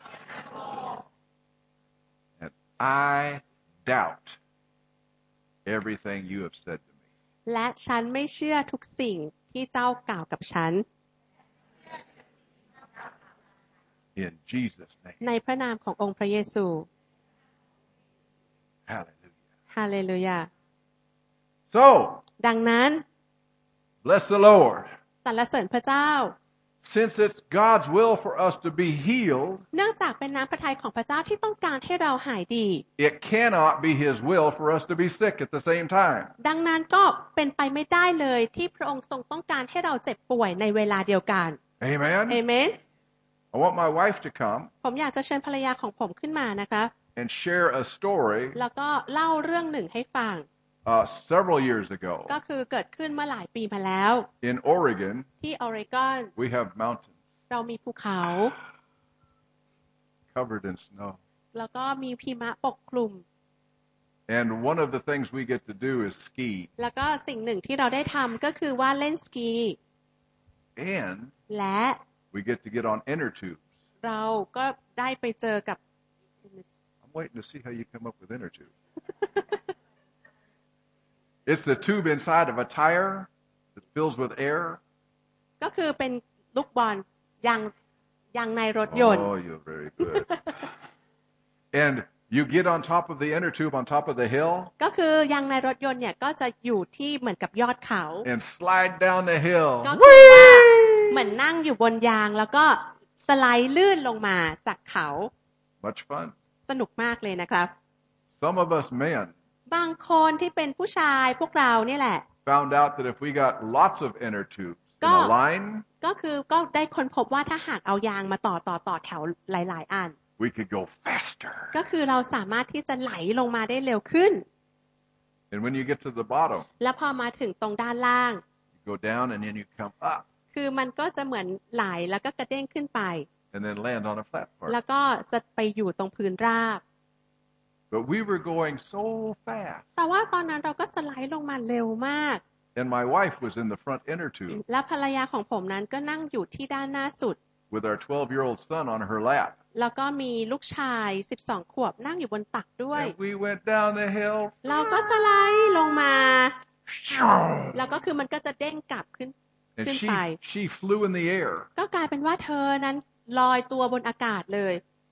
Speaker 4: and I doubt everything you have said to me.
Speaker 2: และฉันไม่เชื่อทุกสิ่งที่เจ้ากล่าวกับฉัน
Speaker 4: In Jesus' name.
Speaker 2: ในพระนามขององค์พระเยซู
Speaker 4: Hallelujah.
Speaker 2: ฮาเลลูยา
Speaker 4: So,
Speaker 2: ดังนั้น
Speaker 4: bless the Lord.
Speaker 2: สรรเสริญพระเจ้า
Speaker 4: Since it's God's will for us to be healed,
Speaker 2: เนื่องจากเป็นน้ำพระทัยของพระเจ้าที่ต้องการให้เราหายดี
Speaker 4: it cannot be His will for us to be sick at the same time.
Speaker 2: ดังนั้นก็เป็นไปไม่ได้เลยที่พระองค์ทรงต้องการให้เราเจ็บป่วยในเวลาเดียวกัน
Speaker 4: Amen.
Speaker 2: เอเมน
Speaker 4: I want my wife to come
Speaker 2: ผมอยากจะเชิญภรรยาของผมขึ้นมานะคะ
Speaker 4: and share a story
Speaker 2: แล้วก็เล่าเรื่องหนึ่งให้ฟัง
Speaker 4: uh, several years ago.
Speaker 2: ก็คือเกิดขึ้นเมื่อหลายปีมาแล้ว
Speaker 4: In Oregon,
Speaker 2: ที่ออริกอน
Speaker 4: we have mountains
Speaker 2: เรามีภูเขา
Speaker 4: covered in snow.
Speaker 2: แล้วก็มีหิมะปกคลุม
Speaker 4: And one of the things we get to do is ski.
Speaker 2: แล้วก็สิ่งหนึ่งที่เราได้ทำก็คือว่าเล่นสกี
Speaker 4: And
Speaker 2: และ
Speaker 4: we get to get on inner tubes.
Speaker 2: เราก็ได้ไปเจอกับ
Speaker 4: I'm waiting to see how you come up with inner tubes. It's the tube inside of a tire that fills with air.
Speaker 2: ก็คือเป็นลูกบอลยางยางในรถยนต์
Speaker 4: Oh, you're very good. And you get on top of the inner tube on top of the hill
Speaker 2: ก็คือยางในรถยนต์เนี่ยก็จะอยู่ที่เหมือนกับยอดเขา
Speaker 4: and slide down the hill.
Speaker 2: ก็คือว่าเหมือนนั่งอยู่บนยางแล้วก็สไลด์ลื่นลงมาจากเขา
Speaker 4: Much fun.
Speaker 2: สนุกมากเลยนะครับ
Speaker 4: Some of us men
Speaker 2: บางคนที่เป็นผู้ชายพวกเรานี่แหละ
Speaker 4: found out that if we got lots of inner tubes in a line,
Speaker 2: ก็คือก็ได้ค้นพบว่าถ้าหากเอายางมาต่อต่อต่อแถวหลายๆอัน
Speaker 4: we could go faster.
Speaker 2: ก็คือเราสามารถที่จะไหลลงมาได้เร็วขึ้น
Speaker 4: And when you get to the bottom,
Speaker 2: แล้วพอมาถึงตรงด้านล่าง
Speaker 4: you go down and then you come up
Speaker 2: คือมันก็จะเหมือนไหลแล้วก็กระเด้งขึ้นไป
Speaker 4: and then land on a flat part.
Speaker 2: แล้วก็จะไปอยู่ตรงพื้นราบ
Speaker 4: But we were going so fast.
Speaker 2: แต่ว่าตอนนั้นเราก็สไลด์ลงมาเร็วมาก
Speaker 4: And my wife was in the front inner tube
Speaker 2: และภรรยาของผมนั้นก็นั่งอยู่ที่ด้านหน้าสุด
Speaker 4: with our twelve-year-old son on her lap.
Speaker 2: แล้วก็มีลูกชายสิบสองขวบนั่งอยู่บนตักด้วย
Speaker 4: And we went down the hill.
Speaker 2: เราก็สไลด์ลงมา แล้วก็คือมันก็จะเด้งกลับขึ้น
Speaker 4: And
Speaker 2: ขึ้น
Speaker 4: she,
Speaker 2: ไป
Speaker 4: she flew in the air.
Speaker 2: ก็กลายเป็นว่าเธอนั้นลอยตัวบนอากาศเลย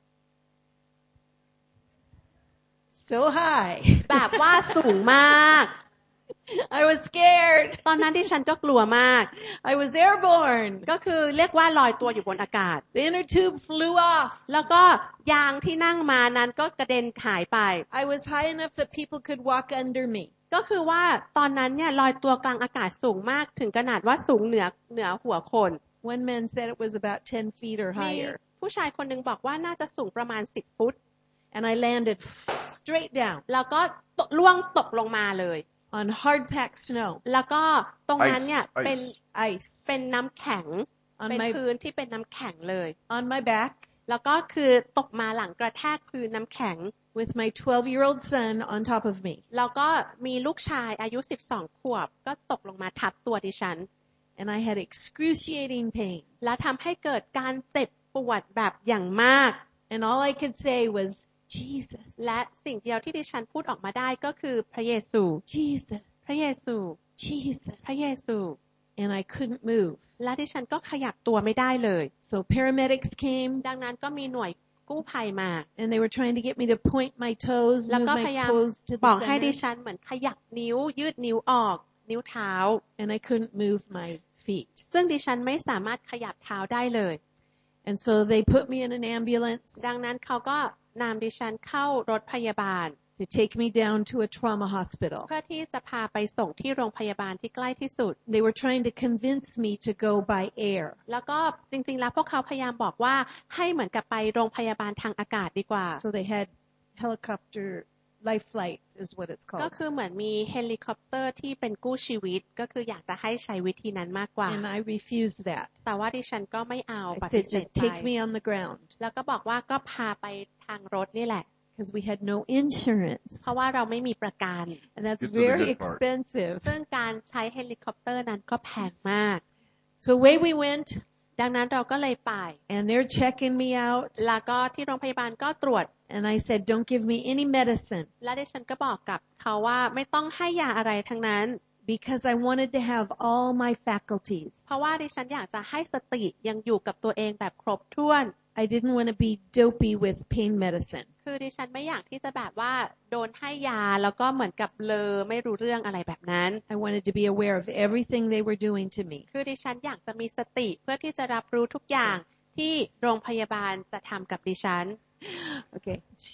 Speaker 3: So high.
Speaker 2: แบบว่าสูงมาก
Speaker 3: I was scared.
Speaker 2: ตอนนั้นที่ฉันก็กลัวมาก
Speaker 3: I was airborne.
Speaker 2: ก็คือเรียกว่าลอยตัวอยู่บนอากาศ
Speaker 3: The inner tube flew off.
Speaker 2: แล้วก็ยางที่นั่งมานั้นก็กระเด็นหายไป
Speaker 3: I was high enough that people could walk under me.
Speaker 2: ก็คือว่าตอนนั้นเนี่ยลอยตัวกลางอากาศสูงมากถึงขนาดว่าสูงเหนือเหนือหัวคน
Speaker 3: One man said it was about ten feet or
Speaker 2: มี
Speaker 3: higher.
Speaker 2: ผู้ชายคนหนึ่งบอกว่าน่าจะสูงประมาณสิบฟุต
Speaker 3: And I landed straight down
Speaker 2: แล้วก็ตกล่วงตกลงมาเลย
Speaker 3: on hard packed snow.
Speaker 2: แล้วก็ตรงนั้นเนี่ย
Speaker 4: Ice,
Speaker 2: เป็น
Speaker 3: Ice.
Speaker 2: เป็นน้ำแข็ง
Speaker 3: On
Speaker 2: เป็น
Speaker 3: my
Speaker 2: พื้นที่เป็นน้ำแข็งเลย
Speaker 3: on my back
Speaker 2: แล้วก็คือตกมาหลังกระแทกพื้นน้ำแข็ง
Speaker 3: with my twelve-year-old son on top of me.
Speaker 2: แล้วก็มีลูกชายอายุสิบสองขวบก็ตกลงมาทับตัวดิฉัน
Speaker 3: And I had excruciating pain.
Speaker 2: และทำให้เกิดการเจ็บปวดแบบอย่างมาก
Speaker 3: And all I could say was, Jesus,
Speaker 2: และสิ่งเดียวที่ดิฉันพูดออกมาได้ก็คือพระเยซู
Speaker 3: Jesus,
Speaker 2: พระเยซู
Speaker 3: Jesus.
Speaker 2: พระเยซู
Speaker 3: And I couldn't move.
Speaker 2: และดิฉันก็ขยับตัวไม่ได้เลย
Speaker 3: So paramedics came
Speaker 2: ดังนั้นก็มีหน่วยกู้ภัยมา
Speaker 3: and they were trying to get me to point my toes,
Speaker 2: แล้ว
Speaker 3: move
Speaker 2: ก็
Speaker 3: my
Speaker 2: พยายาม
Speaker 3: toes to
Speaker 2: บอก
Speaker 3: the
Speaker 2: ให้ดิ
Speaker 3: center.
Speaker 2: ฉันเหมือนขยับนิ้วยืดนิ้วออกนิ้วเท้า
Speaker 3: And I couldn't move my feet.
Speaker 2: ซึ่งดิฉันไม่สามารถขยับเท้าได้เลย
Speaker 1: And so they put me in an ambulance
Speaker 2: ดังนั้นเขาก็นำดิฉันเข้ารถพยาบาล
Speaker 1: to take me down to a trauma hospital.
Speaker 2: เพื่อที่จะพาไปส่งที่โรงพยาบาลที่ใกล้ที่สุด
Speaker 1: They were trying to convince me to go by air.
Speaker 2: แล้วก็จริงๆแล้วพวกเขาพยายามบอกว่าให้เหมือนกับไปโรงพยาบาลทางอากาศดีกว่า
Speaker 1: So they had helicopter life flight is what it's
Speaker 2: ก็
Speaker 1: called.
Speaker 2: คือเหมือนมีเฮลิคอปเตอร์ที่เป็นกู้ชีวิตก็คืออยากจะให้ใช้วิธีนั้นมากกว่า
Speaker 1: And I refused that.
Speaker 2: แต่ว่าดิฉันก็ไม่เอาป
Speaker 1: I
Speaker 2: ฏิ
Speaker 1: said,
Speaker 2: เสธ
Speaker 1: just
Speaker 2: ไป
Speaker 1: take me on the ground.
Speaker 2: แล้วก็บอกว่าก็พาไปทางรถนี่แหละ
Speaker 1: Because we had no insurance.
Speaker 2: เพราะว่าเราไม่มีประกัน
Speaker 1: And that's
Speaker 4: Get to the
Speaker 1: very
Speaker 4: good part.
Speaker 1: expensive.
Speaker 2: ซึ่งการใช้เฮลิคอปเตอร์นั้นก็แพงมาก
Speaker 1: So away we went,
Speaker 2: ดังนั้นเราก็เลยไป
Speaker 1: and they're checking me out.
Speaker 2: แล้วก็ที่โรงพยาบาลก็ตรวจ
Speaker 1: And I said, don't give me any medicine.
Speaker 2: และดิฉันก็บอกกับเขาว่าไม่ต้องให้ยาอะไรทั้งนั้น
Speaker 1: Because I wanted to have all my faculties.
Speaker 2: เพราะว่าดิฉันอยากจะให้สติยังอยู่กับตัวเองแบบครบถ้วน
Speaker 1: I didn't want to be dopey with pain medicine.
Speaker 2: คือดิฉันไม่อยากที่จะแบบว่าโดนให้ยาแล้วก็เหมือนกับเลอไม่รู้เรื่องอะไรแบบนั้น
Speaker 1: I wanted to be aware of everything they were doing to me.
Speaker 2: คือดิฉันอยากจะมีสติเพื่อที่จะรับรู้ทุกอย่างที่โรงพยาบาลจะทำกับดิฉัน
Speaker 1: Okay.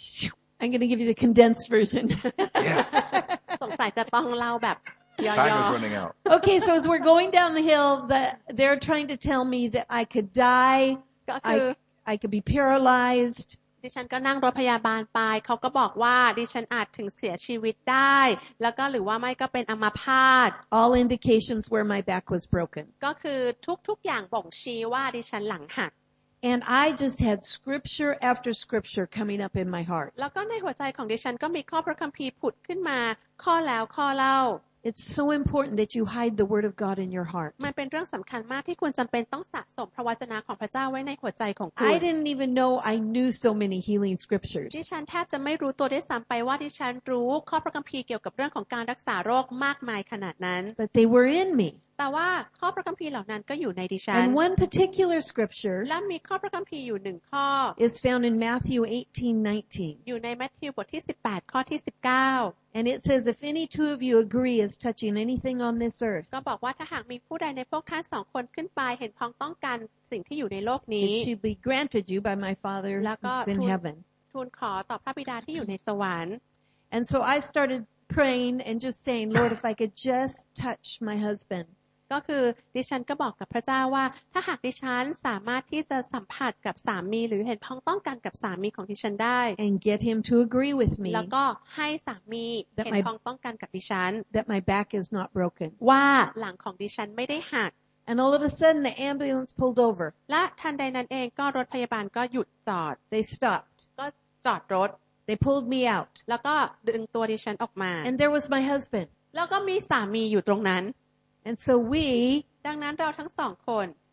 Speaker 1: I'm going to give you the condensed version.
Speaker 4: Yes.
Speaker 2: สงสัยจะต้องเล่าแบบย่
Speaker 4: Time
Speaker 2: อ
Speaker 4: is running out.
Speaker 1: Okay, so as we're going down the hill, the, they're trying to tell me that I could die,
Speaker 2: ๆก็คือ
Speaker 1: I, I could be paralyzed,
Speaker 2: ดิฉันก็นั่งรถพยาบาลไปเขาก็บอกว่าดิฉันอาจถึงเสียชีวิตได้แล้วก็หรือว่าไม่ก็เป็นอัมพาต
Speaker 1: all indications where my back was broken.
Speaker 2: ก็คือทุกๆอย่างบ่งชี้ว่าดิฉันหลังหัก
Speaker 1: And I just had scripture after scripture coming up in my heart.
Speaker 2: แล้วก็ในหัวใจของดิฉันก็มีข้อพระคัมภีร์ผุดขึ้นมาข้อแล้วข้อเล่า
Speaker 1: It's so important that you hide the word of God in your heart.
Speaker 2: มันเป็นเรื่องสำคัญมากที่คุณจำเป็นต้องสะสมพระวจนะของพระเจ้าไว้ในหัวใจของคุณ
Speaker 1: I didn't even know I knew so many healing
Speaker 2: ดิ
Speaker 1: scriptures.
Speaker 2: ฉันแทบจะไม่รู้ตัวด้วยซ้ำไปว่าดิฉันรู้ข้อพระคัมภีร์เกี่ยวกับเรื่องของการรักษาโรคมากมายขนาดนั้น
Speaker 1: But they were in me.
Speaker 2: แต่ว่าข้อพระคัมภีร์เหล่านั้นก็อยู่ในดิฉัน
Speaker 1: And one particular scripture
Speaker 2: และมีข้อพระคัมภีร์อยู่หนึ่งข้อ
Speaker 1: is found in Matthew eighteen nineteen.
Speaker 2: อยู่ในมัทธิวบทที่สิบแปดข้อที่สิบเก้า
Speaker 1: And it says, if any two of you agree as touching anything on this earth,
Speaker 2: ก็บอกว่าถ้าหากมีผู้ใดในพวกท่านสองคนขึ้นไปเห็นพ้องต้องการสิ่งที่อยู่ในโลกนี้
Speaker 1: it should be granted you by my Father
Speaker 2: แล้วก็
Speaker 1: who's in
Speaker 2: ทูล
Speaker 1: heaven.
Speaker 2: ทูลขอต่อพระบิดาที่อยู่ในสวรรค์
Speaker 1: And so I started praying and just saying, Lord, if I could just touch my husband.
Speaker 2: ก็คือดิฉันก็บอกกับพระเจ้าว่าถ้าหากดิฉันสามารถที่จะสัมผัสกับสามีหรือเห็นพ้องต้องกันกับสามีของดิฉันได้
Speaker 1: And get him to agree with me
Speaker 2: แล้วก็ให้สามีเห็นพ้องต้องกันกับดิฉัน
Speaker 1: that my back is not broken.
Speaker 2: ว่าหลังของดิฉันไม่ได้หัก
Speaker 1: And all of a sudden the ambulance pulled over.
Speaker 2: และทันใดนั้นเองก็รถพยาบาลก็หยุดจอด
Speaker 1: They stopped.
Speaker 2: ก็จอดรถ
Speaker 1: They pulled me out.
Speaker 2: แล้วก็ดึงตัวดิฉันออกมา
Speaker 1: And there was my husband.
Speaker 2: แล้วก็มีสามีอยู่ตรงนั้น
Speaker 1: And so we
Speaker 2: ดังนั้นเราทั้งสองคน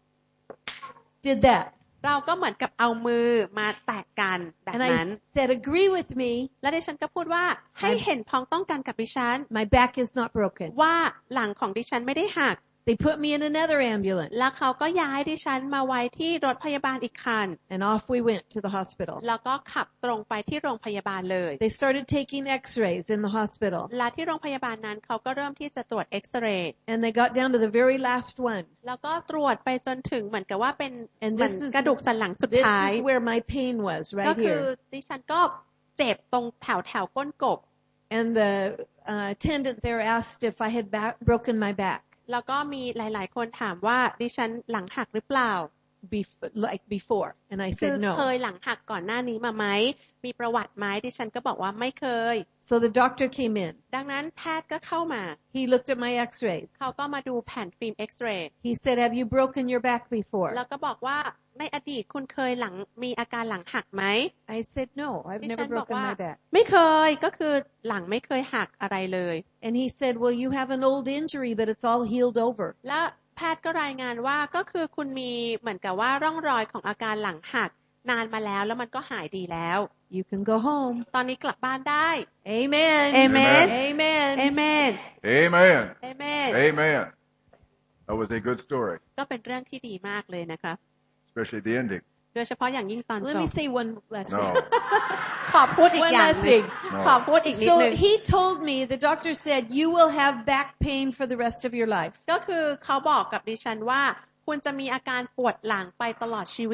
Speaker 1: did that.
Speaker 2: เราก็เหมือนกับเอามือมาแตะกันแบบ
Speaker 1: And
Speaker 2: นั้น
Speaker 1: I said, agree with me.
Speaker 2: และดิฉันก็พูดว่าให้เห็นพ้องต้องกันกับดิฉัน
Speaker 1: My back is not broken.
Speaker 2: ว่าหลังของดิฉันไม่ได้หัก
Speaker 1: They put me in another ambulance.
Speaker 2: แล้วเขาก็ย้ายดิฉันมาไว้ที่รถพยาบาลอีกคัน
Speaker 1: And off we went to the hospital.
Speaker 2: แล้วก็ขับตรงไปที่โรงพยาบาลเลย
Speaker 1: They started taking x-rays in the hospital.
Speaker 2: และที่โรงพยาบาลนั้นเขาก็เริ่มที่จะตรวจเอ็กซเรย์
Speaker 1: And they got down to the very last one.
Speaker 2: แล้วก็ตรวจไปจนถึงเหมือนกับว่าเป็น
Speaker 1: And
Speaker 2: เหมือน
Speaker 1: this is
Speaker 2: กระดูกสันหลังสุด
Speaker 1: This
Speaker 2: ท้าย
Speaker 1: is where my pain was,
Speaker 2: ก็
Speaker 1: right
Speaker 2: คือ
Speaker 1: here.
Speaker 2: ดิฉันก็เจ็บตรงแถวแถวก้นกบ
Speaker 1: And the uh, attendant there asked if I had back, broken my back.
Speaker 2: แล้วก็มีหลายๆคนถามว่าดิฉันหลังหักหรือเปล่า
Speaker 1: Bef- like before. And I
Speaker 2: คือ
Speaker 1: said
Speaker 2: เคย
Speaker 1: no.
Speaker 2: หลังหักก่อนหน้านี้มาไหมมีประวัติไหมดิฉันก็บอกว่าไม่เคย
Speaker 1: So the doctor came in.
Speaker 2: ดังนั้นแพทย์ก็เข้ามา
Speaker 1: He looked at my x-rays.
Speaker 2: เขาก็มาดูแผ่นฟิล์มเอ็กซเรย์
Speaker 1: He said, have you broken your back before?
Speaker 2: แล้วก็บอกว่าในอดีตคุณเคยหลังมีอาการหลังหักไหม
Speaker 1: I said, no, I've
Speaker 2: ดิ
Speaker 1: never
Speaker 2: ฉันบอก
Speaker 1: broken
Speaker 2: ว่า
Speaker 1: my back.
Speaker 2: ไม่เคยก็คือหลังไม่เคยหักอะไรเลย
Speaker 1: And he said, well, you have an old injury, but it's all healed over.
Speaker 2: และแพทย์ก็รายงานว่าก็คือคุณมีเหมือนกับว่าร่องรอยของอาการหลังหักนานมาแล้วแล้วมันก็หายดีแล้ว
Speaker 1: You can go home.
Speaker 2: ตอนนี้กลับบ้านได้
Speaker 1: Amen.
Speaker 2: Amen.
Speaker 1: Amen.
Speaker 2: เอเมน
Speaker 4: Amen.
Speaker 2: เอเมน
Speaker 4: Amen. That was a good story,
Speaker 2: ก็เป็นเรื่องที่ดีมากเลยนะคะ
Speaker 4: especially the ending.
Speaker 2: โดยเฉพาะอย่างยิ่งตอน
Speaker 1: Let
Speaker 2: จ
Speaker 1: me
Speaker 2: บ
Speaker 1: say one last
Speaker 4: No.
Speaker 1: thing.
Speaker 2: ขอพูดอีก
Speaker 1: One
Speaker 2: อย่าง
Speaker 1: last
Speaker 2: หนึง
Speaker 1: thing.
Speaker 2: ขอพูดอีกนิด
Speaker 1: So
Speaker 2: นึง
Speaker 1: he told me, the doctor said, you will have back pain for the rest of your life.
Speaker 2: ก็คือเขาบอกกับดิฉันว่าคุณจะมีอาการปวดหลังไปตลอดชีวิต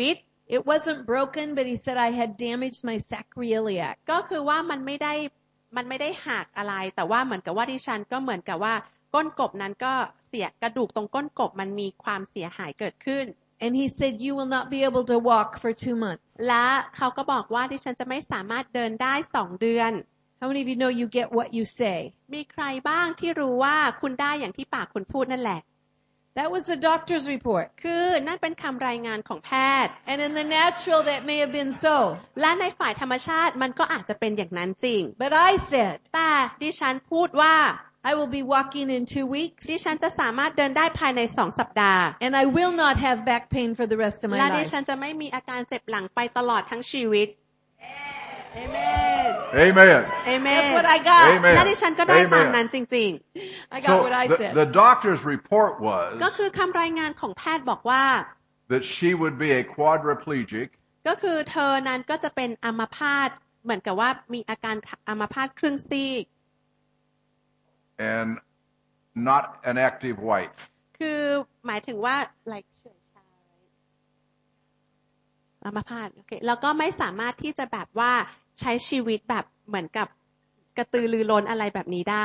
Speaker 1: It wasn't broken, but he said I had damaged my sacroiliac.
Speaker 2: ก็คือว่ามันไม่ได้มันไม่ได้หักอะไรแต่ว่าเหมือนกับว่าดิฉันก็เหมือนกับว่าก้นกบนั้นก็เสียกระดูกตรงก้นกบมันมีความเสียหายเกิดขึ้น
Speaker 1: And he said you will not be able to walk for two months.
Speaker 2: และเขาก็บอกว่าดิฉันจะไม่สามารถเดินได้สองเดือน
Speaker 1: How many of you know you get what you say?
Speaker 2: มีใครบ้างที่รู้ว่าคุณได้อย่างที่ปากคุณพูดนั่นแหละ
Speaker 1: That was the doctor's report.
Speaker 2: คือนั่นเป็นคำรายงานของแพทย์
Speaker 1: And in the natural that may have been so.
Speaker 2: และในฝ่ายธรรมชาติมันก็อาจจะเป็นอย่างนั้นจริง
Speaker 1: But I said,
Speaker 2: แต่ดิฉันพูดว่า
Speaker 1: I will be walking in two weeks.
Speaker 2: ดิฉันจะสามารถเดินได้ภายในสองสัปดาห์
Speaker 1: And I will not have back pain for the rest of my
Speaker 2: และดิ
Speaker 1: life.
Speaker 2: ฉันจะไม่มีอาการเจ็บหลังไปตลอดทั้งชีวิต Amen
Speaker 4: Amen.
Speaker 2: Amen
Speaker 1: That's what I got.
Speaker 4: Amen.
Speaker 2: และดิฉันก็ได้ตาม
Speaker 4: Amen.
Speaker 2: นั้นจริง
Speaker 1: I got
Speaker 4: So
Speaker 1: what I
Speaker 4: the,
Speaker 1: said.
Speaker 4: the doctor's report was
Speaker 2: ๆ ก็คือคำรายงานของแพทย์บอกว่า
Speaker 4: that she would be a quadriplegic
Speaker 2: ก็คือเธอนั้นก็จะเป็นอัมพาตเหมือนกับว่ามีอาการอัมพาตครึ่งซีก
Speaker 4: and not an active wife.
Speaker 2: คือหมายถึงว่า like เฉื่อยชาอัมพาตโอเคแล้วก็ไม่สามารถที่จะแบบว่าใช้ชีวิตแบบเหมือนกับกระตือรือร้นอะไรแบบนี้ได้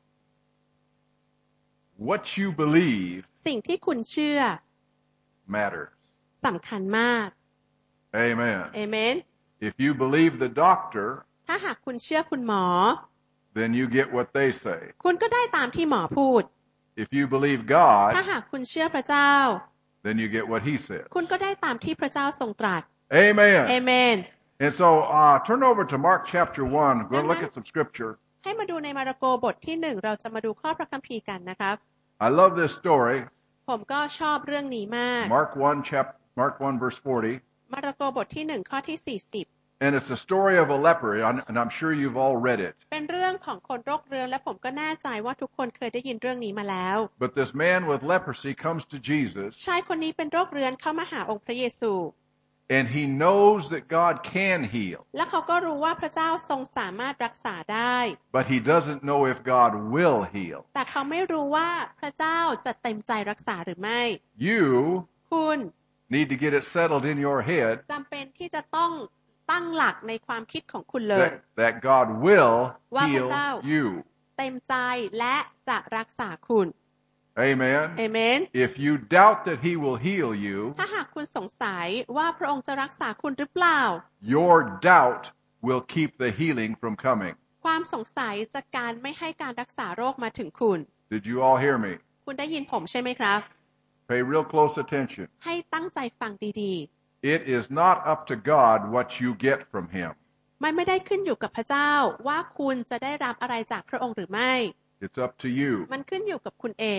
Speaker 4: What you believe
Speaker 2: สิ่งที่คุณเชื่อ
Speaker 4: matters.
Speaker 2: สำคัญมาก
Speaker 4: Amen.
Speaker 2: เอเมน
Speaker 4: If you believe the doctor,
Speaker 2: ถ้าหากคุณเชื่อคุณหมอ
Speaker 4: then you get what they say.
Speaker 2: คุณก็ได้ตามที่หมอพูด
Speaker 4: If you believe
Speaker 2: ถ้า
Speaker 4: God,
Speaker 2: หากคุณเชื่อพระเจ้า
Speaker 4: then you get what He says.
Speaker 2: คุณก็ได้ตามที่พระเจ้าทรงตรัส
Speaker 4: Amen.
Speaker 2: เอเมน
Speaker 4: And so, uh, turn over to Mark chapter one. We're going to look at some scripture.
Speaker 2: ให้มาดูในมาระโกบทที่หนึ่งเราจะมาดูข้อพระคัมภีร์กันนะครับ
Speaker 4: I love this story.
Speaker 2: ผมก็ชอบเรื่องนี้มาก
Speaker 4: Mark one, chap, Mark one, verse forty.
Speaker 2: มาระโกบทที่หนึ่งข้อที่สี่สิบ
Speaker 4: And it's the story of a leper, and I'm sure you've all read it.
Speaker 2: เป็นเรื่องของคนโรคเรื้อนและผมก็แน่ใจว่าทุกคนเคยได้ยินเรื่องนี้มาแล้ว
Speaker 4: But this man with leprosy comes to Jesus,
Speaker 2: ชายคนนี้เป็นโรคเรื้อนเข้ามาหาองค์พระเยซู
Speaker 4: and he knows that God can heal,
Speaker 2: และเขาก็รู้ว่าพระเจ้าทรงสามารถรักษาได้
Speaker 4: but he doesn't know if God will heal.
Speaker 2: แต่เขาไม่รู้ว่าพระเจ้าจะเต็มใจรักษาหรือไม่
Speaker 4: You
Speaker 2: คุณ
Speaker 4: need to get it settled in your head
Speaker 2: จำเป็นที่จะต้องตั้งหลักในความคิดของคุณเลย
Speaker 4: that, that God will
Speaker 2: ว่าพระ
Speaker 4: heal
Speaker 2: เจ้า
Speaker 4: you.
Speaker 2: เต็มใจและจะรักษาคุณ
Speaker 4: Amen.
Speaker 2: เอเมน
Speaker 4: If you doubt that he will heal you,
Speaker 2: ถ้าหากคุณสงสัยว่าพระองค์จะรักษาคุณหรือเปล่า
Speaker 4: your doubt will keep the healing from coming.
Speaker 2: ความสงสัยจะการไม่ให้การรักษาโรคมาถึงคุณ
Speaker 4: Did you all hear me?
Speaker 2: คุณได้ยินผมใช่ไหมครับ
Speaker 4: Pay real close attention.
Speaker 2: ให้ตั้งใจฟังดี
Speaker 4: It is not up to God what you get from him.
Speaker 2: ๆมันไม่ได้ขึ้นอยู่กับพระเจ้าว่าคุณจะได้รับอะไรจากพระองค์หรือไม่
Speaker 4: It's up to you.
Speaker 2: มันขึ้นอยู่กับคุณเอง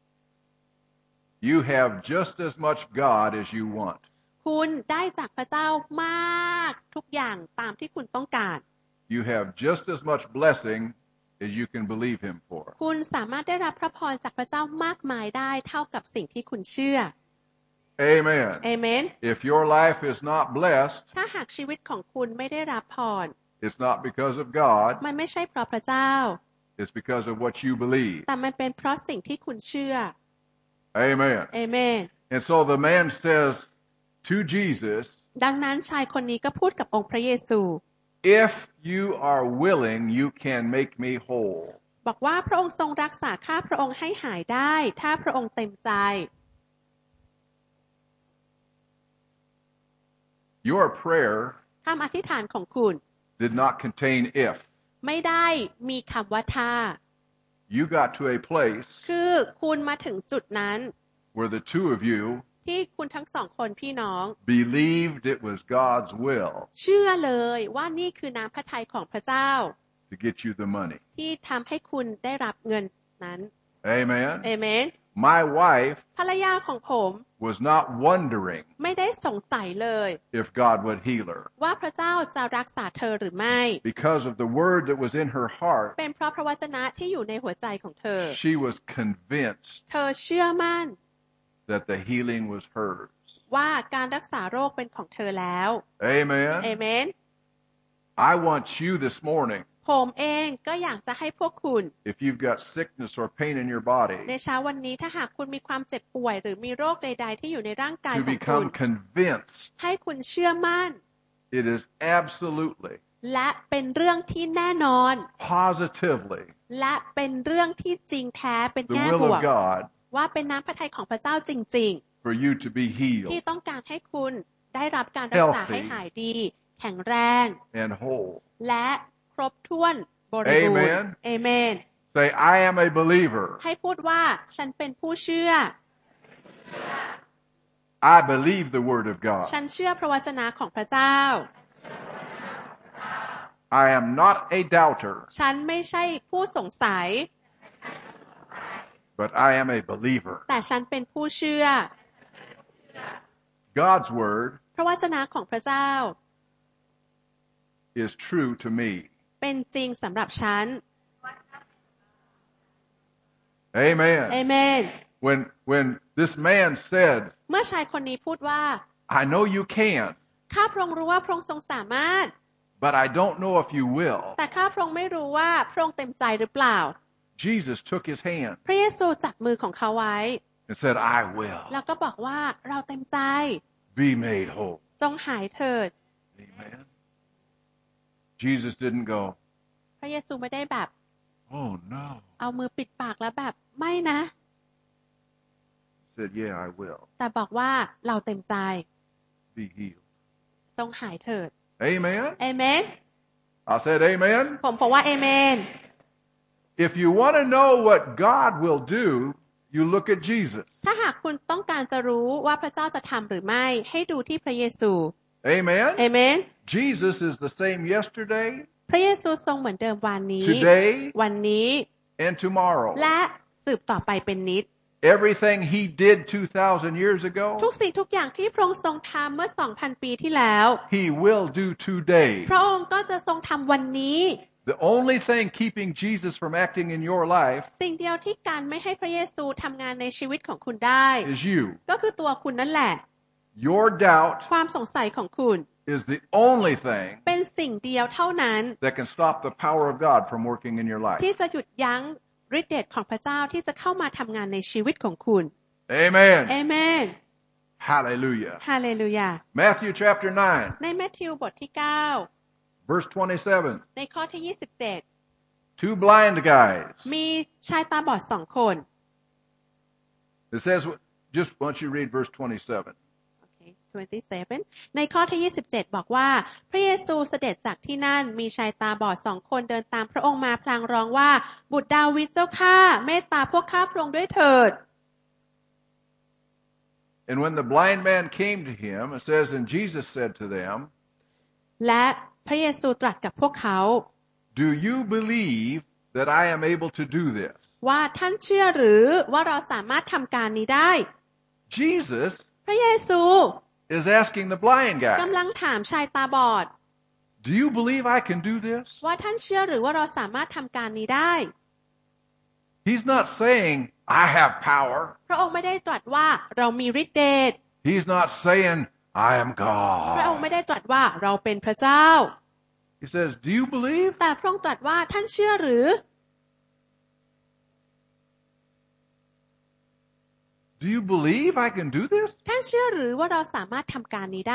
Speaker 4: You have just as much God as you want.
Speaker 2: คุณได้จากพระเจ้ามากทุกอย่างตามที่คุณต้องการ
Speaker 4: You have just as much blessing as you can believe him for.
Speaker 2: คุณสามารถได้รับพระพรจากพระเจ้ามากมายได้เท่ากับสิ่งที่คุณเชื่อ
Speaker 4: Amen.
Speaker 2: เอเมน
Speaker 4: If your life is not blessed,
Speaker 2: ถ้าหากชีวิตของคุณไม่ได้รับพร
Speaker 4: it's not because of God.
Speaker 2: มันไม่ใช่เพราะพระเจ้า
Speaker 4: It's because of what you believe.
Speaker 2: แต่มันเป็นเพราะสิ่งที่คุณเชื่อ
Speaker 4: Amen.
Speaker 2: เอเมน
Speaker 4: And so the man says to Jesus,
Speaker 2: ดังนั้นชายคนนี้ก็พูดกับองค์พระเยซู
Speaker 4: if you are willing, you can make me whole.
Speaker 2: บอกว่าพระองค์ทรงรักษาข้าพระองค์ให้หายได้ถ้าพระองค์เต็มใจ
Speaker 4: Your prayer
Speaker 2: คำอธิษฐานของคุณ
Speaker 4: did not contain if.
Speaker 2: ไม่ได้มีคำว่าถ้า
Speaker 4: You got to a place
Speaker 2: คือคุณมาถึงจุดนั้น
Speaker 4: where the two of you
Speaker 2: ที่คุณทั้งสองคนพี่น้อง
Speaker 4: believed it was God's will
Speaker 2: เชื่อเลยว่านี่คือน้ำพระทัยของพระเจ้า
Speaker 4: to get you the money.
Speaker 2: ที่ทำให้คุณได้รับเงินนั้น
Speaker 4: Amen.
Speaker 2: เอเมน
Speaker 4: My wife
Speaker 2: ภรรยาของผม
Speaker 4: was not wondering
Speaker 2: ไม่ได้สงสัยเลย
Speaker 4: if God would heal her
Speaker 2: ว่าพระเจ้าจะรักษาเธอหรือไม่
Speaker 4: because of the word that was in her heart.
Speaker 2: เป็นเพราะพระวจนะที่อยู่ในหัวใจของเธอ
Speaker 4: She was convinced
Speaker 2: เธอเชื่อมั่น
Speaker 4: that the healing was hers.
Speaker 2: ว่าการรักษาโรคเป็นของเธอแล้ว
Speaker 4: Amen.
Speaker 2: เอเมน
Speaker 4: I want you this morning,
Speaker 2: ผมเองก็อยากจะให้พวกคุณ
Speaker 4: if you've got sickness or pain in your body,
Speaker 2: ในเช้าวันนี้ถ้าหากคุณมีความเจ็บป่วยหรือมีโรคใดๆที่อยู่ในร่างกาย
Speaker 4: to
Speaker 2: ของคุณ
Speaker 4: become convinced
Speaker 2: ให้คุณเชื่อมั่น
Speaker 4: it is absolutely,
Speaker 2: และเป็นเรื่องที่แน่นอน
Speaker 4: positively
Speaker 2: และเป็นเรื่องที่จริงแท้เป็น
Speaker 4: the
Speaker 2: แง่
Speaker 4: will
Speaker 2: บวก
Speaker 4: of God
Speaker 2: ว่าเป็นน้ำพระทัยของพระเจ้าจริง
Speaker 4: for you to be
Speaker 2: ๆ
Speaker 4: healed
Speaker 2: ที่ต้องการให้คุณได้รับการรักษา
Speaker 4: Healthy
Speaker 2: ให้หายดี แข็งแรง
Speaker 4: and whole.
Speaker 2: และครบถ้วนบริบูรณ์
Speaker 4: Amen
Speaker 2: เอเมน
Speaker 4: Say, I am a believer.
Speaker 2: ให้พูดว่าฉันเป็นผู้เชื่อ
Speaker 4: I believe the word of God.
Speaker 2: ฉันเชื่อพระวจนะของพระเจ้า
Speaker 4: I am not a doubter,
Speaker 2: ฉันไม่ใช่ผู้สงสัย
Speaker 4: but I am a believer.
Speaker 2: แต่ฉันเป็นผู้เชื่อ
Speaker 4: God's word
Speaker 2: พระวจนะของพระเจ้า
Speaker 4: is true to me.
Speaker 2: เป็นจริงสำหรับฉัน
Speaker 4: Amen.
Speaker 2: เอเมน
Speaker 4: When, when this man said,
Speaker 2: เมื่อชายคนนี้พูดว่า
Speaker 4: I know you can,
Speaker 2: ข้าพระองค์รู้ว่าพระองค์ทรงสามารถ
Speaker 4: but I don't know if you will.
Speaker 2: แต่ข้าพระองค์ไม่รู้ว่าพระองค์เต็มใจหรือเปล่า
Speaker 4: Jesus took his hand
Speaker 2: พระเยซูจับมือของเขาไว้
Speaker 4: and said, I will
Speaker 2: แล้วก็บอกว่าเราเต็มใจ
Speaker 4: be made whole.
Speaker 2: จงหายเถิด
Speaker 4: Amen. Jesus didn't go,
Speaker 2: พระเยซูไม่ได้แบบ
Speaker 4: oh no.
Speaker 2: เอามือปิดปากแล้วแบบไม่นะ
Speaker 4: He said, yeah, I will
Speaker 2: แต่บอกว่าเราเต็มใจ
Speaker 4: be healed.
Speaker 2: จงหายเถิด
Speaker 4: Amen.
Speaker 2: เอเมน
Speaker 4: I said, amen.
Speaker 2: ผมบอกว่าเอเมน
Speaker 4: If you want to know what God will do, you look at Jesus.
Speaker 2: ถ้าหากคุณต้องการจะรู้ว่าพระเจ้าจะทำหรือไม่ให้ดูที่พระเยซู
Speaker 4: Amen.
Speaker 2: เอเมน
Speaker 4: Jesus is the same yesterday,
Speaker 2: พระเยซูทรงเหมือนเดิมวันนี้
Speaker 4: today,
Speaker 2: วันนี้
Speaker 4: and tomorrow.
Speaker 2: และสืบต่อไปเป็นนิจ
Speaker 4: Everything he did two thousand years
Speaker 2: ทุก
Speaker 4: ago,
Speaker 2: สิ่งทุกอย่างที่พระองค์ทรงทำเมื่อ สองพัน ปีที่แล้ว
Speaker 4: he will do today.
Speaker 2: พระองค์ก็จะทรงทำวันนี้
Speaker 4: The only thing keeping Jesus from acting in your life
Speaker 2: สิ่งเดียวที่การไม่ให้พระเยซูทำงานในชีวิตของคุณได้
Speaker 4: is you.
Speaker 2: ก็คือตัวคุณนั่นแหละ
Speaker 4: Your doubt
Speaker 2: ความสงสัยของคุณ
Speaker 4: is the only thing
Speaker 2: เป็นสิ่งเดียวเท่านั้น
Speaker 4: that can stop the power of God from working in your life.
Speaker 2: ที่จะหยุดยั้งฤทธิ์เดชของพระเจ้าที่จะเข้ามาทำงานในชีวิตของคุณ
Speaker 4: Amen.
Speaker 2: เอเมน
Speaker 4: Hallelujah.
Speaker 2: ฮาเลลูยา
Speaker 4: Matthew chapter nine,
Speaker 2: ในมัทธิวบทที่เก้า
Speaker 4: verse twenty-seven.
Speaker 2: ในข้อที่ยี่สิบเจ็ด
Speaker 4: Two blind guys.
Speaker 2: มีชายตาบอดสองคน
Speaker 4: It says, just why don't you read verse twenty-seven?
Speaker 2: โอเคยี่สิบเจ็ด ในข้อที่ยี่สิบเจ็ดบอกว่าพระเยซูเสด็จจากที่นั่นมีชายตาบอดสองคนเดินตามพระองค์มาพลางร้องว่าบุตรดาวิดเจ้าข้าเมตตาพวกข้าพระองค์ด้วยเถิด
Speaker 4: And when the blind man came to him, it says, and Jesus said to them,
Speaker 2: และพระเยซูตรัสกับพวกเขา
Speaker 4: do you believe that I am able to do this?
Speaker 2: ว่าท่านเชื่อหรือว่าเราสามารถทำการนี้ได้
Speaker 4: Jesus
Speaker 2: พระเยซู
Speaker 4: is asking the blind
Speaker 2: กำ
Speaker 4: guy,
Speaker 2: ลังถามชายตาบอด
Speaker 4: do you believe I can do this?
Speaker 2: ว่าท่านเชื่อหรือว่าเราสามารถทำการนี้ได้
Speaker 4: He's not saying, I have power.
Speaker 2: พระองค์ไม่ได้ตรัสว่าเรามีฤทธิ์เดช
Speaker 4: He's not saying, I am
Speaker 2: พระองค์
Speaker 4: God.
Speaker 2: ไม่ได้ตรัสว่าเราเป็นพระเจ้า
Speaker 4: He says, do you believe?
Speaker 2: แต่พระองค์ตรัสว่าท่านเชื่อหรือ
Speaker 4: Do you believe I can do this?
Speaker 2: ท่านเชื่อหรือว่าเราสามารถทำการนี้ได้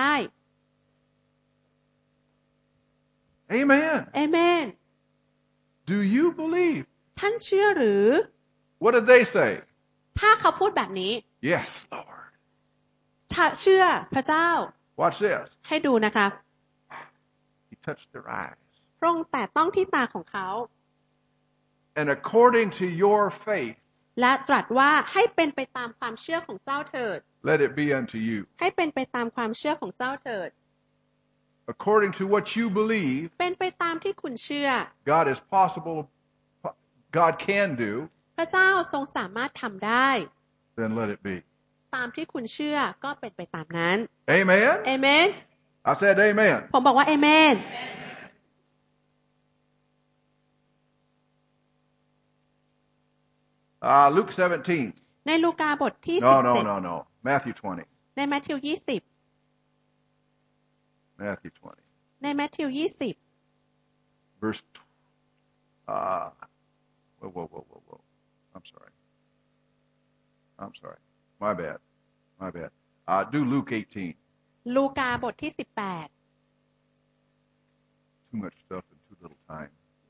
Speaker 4: Amen.
Speaker 2: เอเมน
Speaker 4: Do you believe?
Speaker 2: ท่านเชื่อหรือ
Speaker 4: What did they say?
Speaker 2: ถ้าเขาพูดแบบนี้
Speaker 4: Yes, Lord.
Speaker 2: ถ้าเชื่อพระเจ้า
Speaker 4: Watch this.
Speaker 2: ให้ดูนะครับ
Speaker 4: He touched their eyes.
Speaker 2: พระองค์แต่ต้องที่ตาของเขา
Speaker 4: And according to your faith,
Speaker 2: และตรัสว่าให้เป็นไปตามความเชื่อของเจ้าเถิด
Speaker 4: let it be unto you.
Speaker 2: ให้เป็นไปตามความเชื่อของเจ้าเถิด
Speaker 4: According to what you believe,
Speaker 2: เป็นไปตามที่คุณเชื่อ
Speaker 4: God is possible, God can do,
Speaker 2: พระเจ้าทรงสามารถทำได้
Speaker 4: then let it be.
Speaker 2: ตามที่คุณเชื่อก็เป็นไปตามนั้น
Speaker 4: Amen?
Speaker 2: เอเมน
Speaker 4: I said amen.
Speaker 2: ผมบอกว่าเอเมน
Speaker 4: Uh, Luke seventeen.
Speaker 2: ในลูกาบทที่
Speaker 4: No,
Speaker 2: สิบ
Speaker 4: no,
Speaker 2: เจ็ด
Speaker 4: no, no. Matthew twenty.
Speaker 2: ในมัทธิวยี่สิบ
Speaker 4: Matthew twenty.
Speaker 2: ในมัทธิวยี่สิบ
Speaker 4: verse, uh, whoa, whoa, whoa, whoa, whoa. I'm sorry. I'm sorry. My bad. My bad. Uh, do Luke eighteen.
Speaker 2: ลูกาบทที่สิบแปด
Speaker 4: Too much stuff in too little time.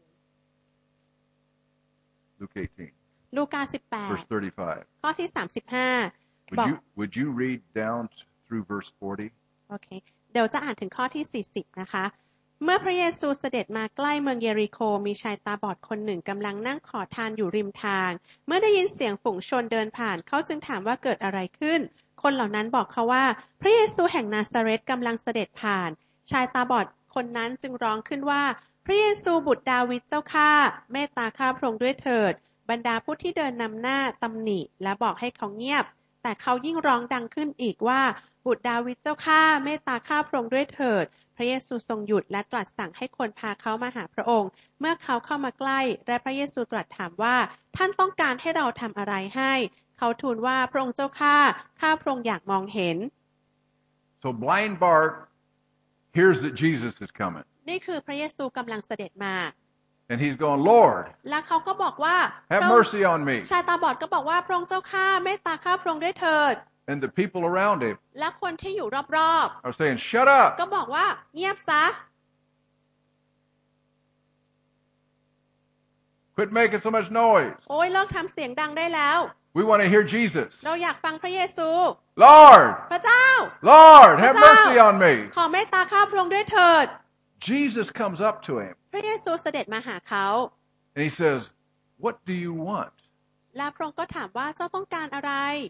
Speaker 4: Luke eighteen.
Speaker 2: ลูกาสิบแปด
Speaker 4: Verse thirty-five.
Speaker 2: ข้อที่สามสิบห้า
Speaker 4: Would
Speaker 2: บอก
Speaker 4: you, would you read down through verse forty?
Speaker 2: โอเคเดี๋ยวจะอ่านถึงข้อที่สี่สิบนะคะเมื่อพระเยซูเสด็จมาใกล้เมืองเยริโคมีชายตาบอดคนหนึ่งกำลังนั่งขอทานอยู่ริมทางเมื่อได้ยินเสียงฝูงชนเดินผ่านเขาจึงถามว่าเกิดอะไรขึ้นคนเหล่านั้นบอกเขาว่าพระเยซูแห่งนาซาเรตกำลังเสด็จผ่านชายตาบอดคนนั้นจึงร้องขึ้นว่าพระเยซูบุตรดาวิดเจ้าข้าเมตตาข้าพระองค์ด้วยเถิดบรรดาผู้ที่เดินนำหน้าตำหนิและบอกให้เขาเงียบแต่เขายิ่งร้องดังขึ้นอีกว่าบุตรดาวิดเจ้าข้าเมตตาข้าพระองค์ด้วยเถิดพระเยซูทรงหยุดและตรัสสั่งให้คนพาเขามาหาพระองค์เมื่อเขาเข้ามาใกล้และพระเยซูตรัสถามว่าท่านต้องการให้เราทำอะไรให้เขาทูลว่าพระองค์เจ้าข้าข้าพระองค์อยากมองเห็น
Speaker 4: So blind Bart hears that Jesus is coming.
Speaker 2: นี่คือพระเยซูกำลังเสด็จมา
Speaker 4: And he's going, Lord,
Speaker 2: และเขาก็บอกว่า
Speaker 4: have mercy on me.
Speaker 2: ชายตาบอดก็บอกว่าพระองค์เจ้าข้าเมตตาข้าพระองค์ด้วยเถิด
Speaker 4: And the people around him
Speaker 2: และคนที่อยู่รอบ
Speaker 4: are saying, shut
Speaker 2: ๆ
Speaker 4: up.
Speaker 2: ก็บอกว่าเงียบซะ
Speaker 4: Quit making so much noise.
Speaker 2: โอ้ยเลิกทำเสียงดังได้แล้ว
Speaker 4: We want to hear Jesus.
Speaker 2: เราอยากฟังพระเยซู
Speaker 4: Lord,
Speaker 2: พระเจ้า
Speaker 4: Lord, have
Speaker 2: พระเจ้า
Speaker 4: mercy on me.
Speaker 2: ขอเมตตาข้าพระองค์ด้วยเถิด
Speaker 4: Jesus comes up to him
Speaker 2: พระเยซูเสด็จมาหาเขา
Speaker 4: and he says, what do you want?
Speaker 2: และพระองค์ก็ถามว่าเจ้าต้องการอะไร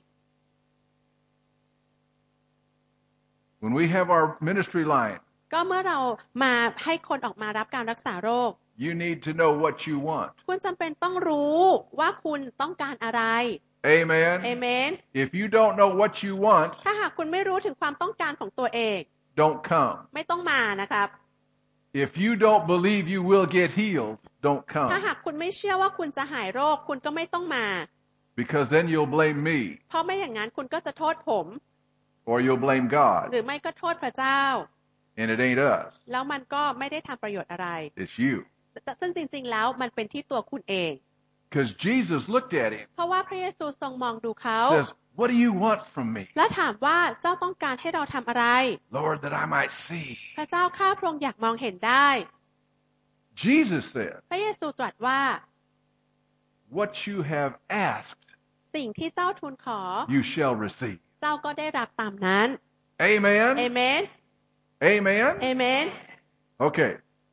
Speaker 4: When we have our ministry line,
Speaker 2: ก็เมื่อเรามาให้คนออกมารับการรักษาโรค
Speaker 4: you need to know what you want.
Speaker 2: คุณจำเป็นต้องรู้ว่าคุณต้องการอะไร
Speaker 4: Amen.
Speaker 2: เอเมน
Speaker 4: If you don't know what you want,
Speaker 2: ถ้าหากคุณไม่รู้ถึงความต้องการของตัวเอง
Speaker 4: don't come.
Speaker 2: ไม่ต้องมานะครับ
Speaker 4: If you don't believe you will get healed, don't
Speaker 2: ถ้า
Speaker 4: come.
Speaker 2: หากคุณไม่เชื่อว่าคุณจะหายโรคคุณก็ไม่ต้องมา
Speaker 4: Because then you'll blame me
Speaker 2: เพราะไม่อย่างนั้นคุณก็จะโทษผม
Speaker 4: or you'll blame
Speaker 2: ห
Speaker 4: God.
Speaker 2: รือไม่ก็โทษพระเจ้า
Speaker 4: And it ain't us.
Speaker 2: แล้วมันก็ไม่ได้ทำประโยชน์อะไร
Speaker 4: It's you.
Speaker 2: ซึ่งจริงๆแล้วมันเป็นที่ตัวคุณเอง
Speaker 4: Because Jesus looked at him
Speaker 2: เพราะว่าพระเยซูทรงมองดูเขา
Speaker 4: and says, what do you want from me?
Speaker 2: และถามว่าเจ้าต้องการให้เราทำอะไร
Speaker 4: Lord, that I might see.
Speaker 2: พระเจ้าข้าพระองค์อยากมองเห็นได้
Speaker 4: Jesus said,
Speaker 2: พระเยซูตรัสว่า
Speaker 4: what you have asked,
Speaker 2: สิ่งที่เจ้าทูลขอ
Speaker 4: you shall receive.
Speaker 2: เจ้าก็ได้รับตามนั้น
Speaker 4: Amen.
Speaker 2: เอเมน
Speaker 4: Amen.
Speaker 2: เอเมน
Speaker 4: Okay.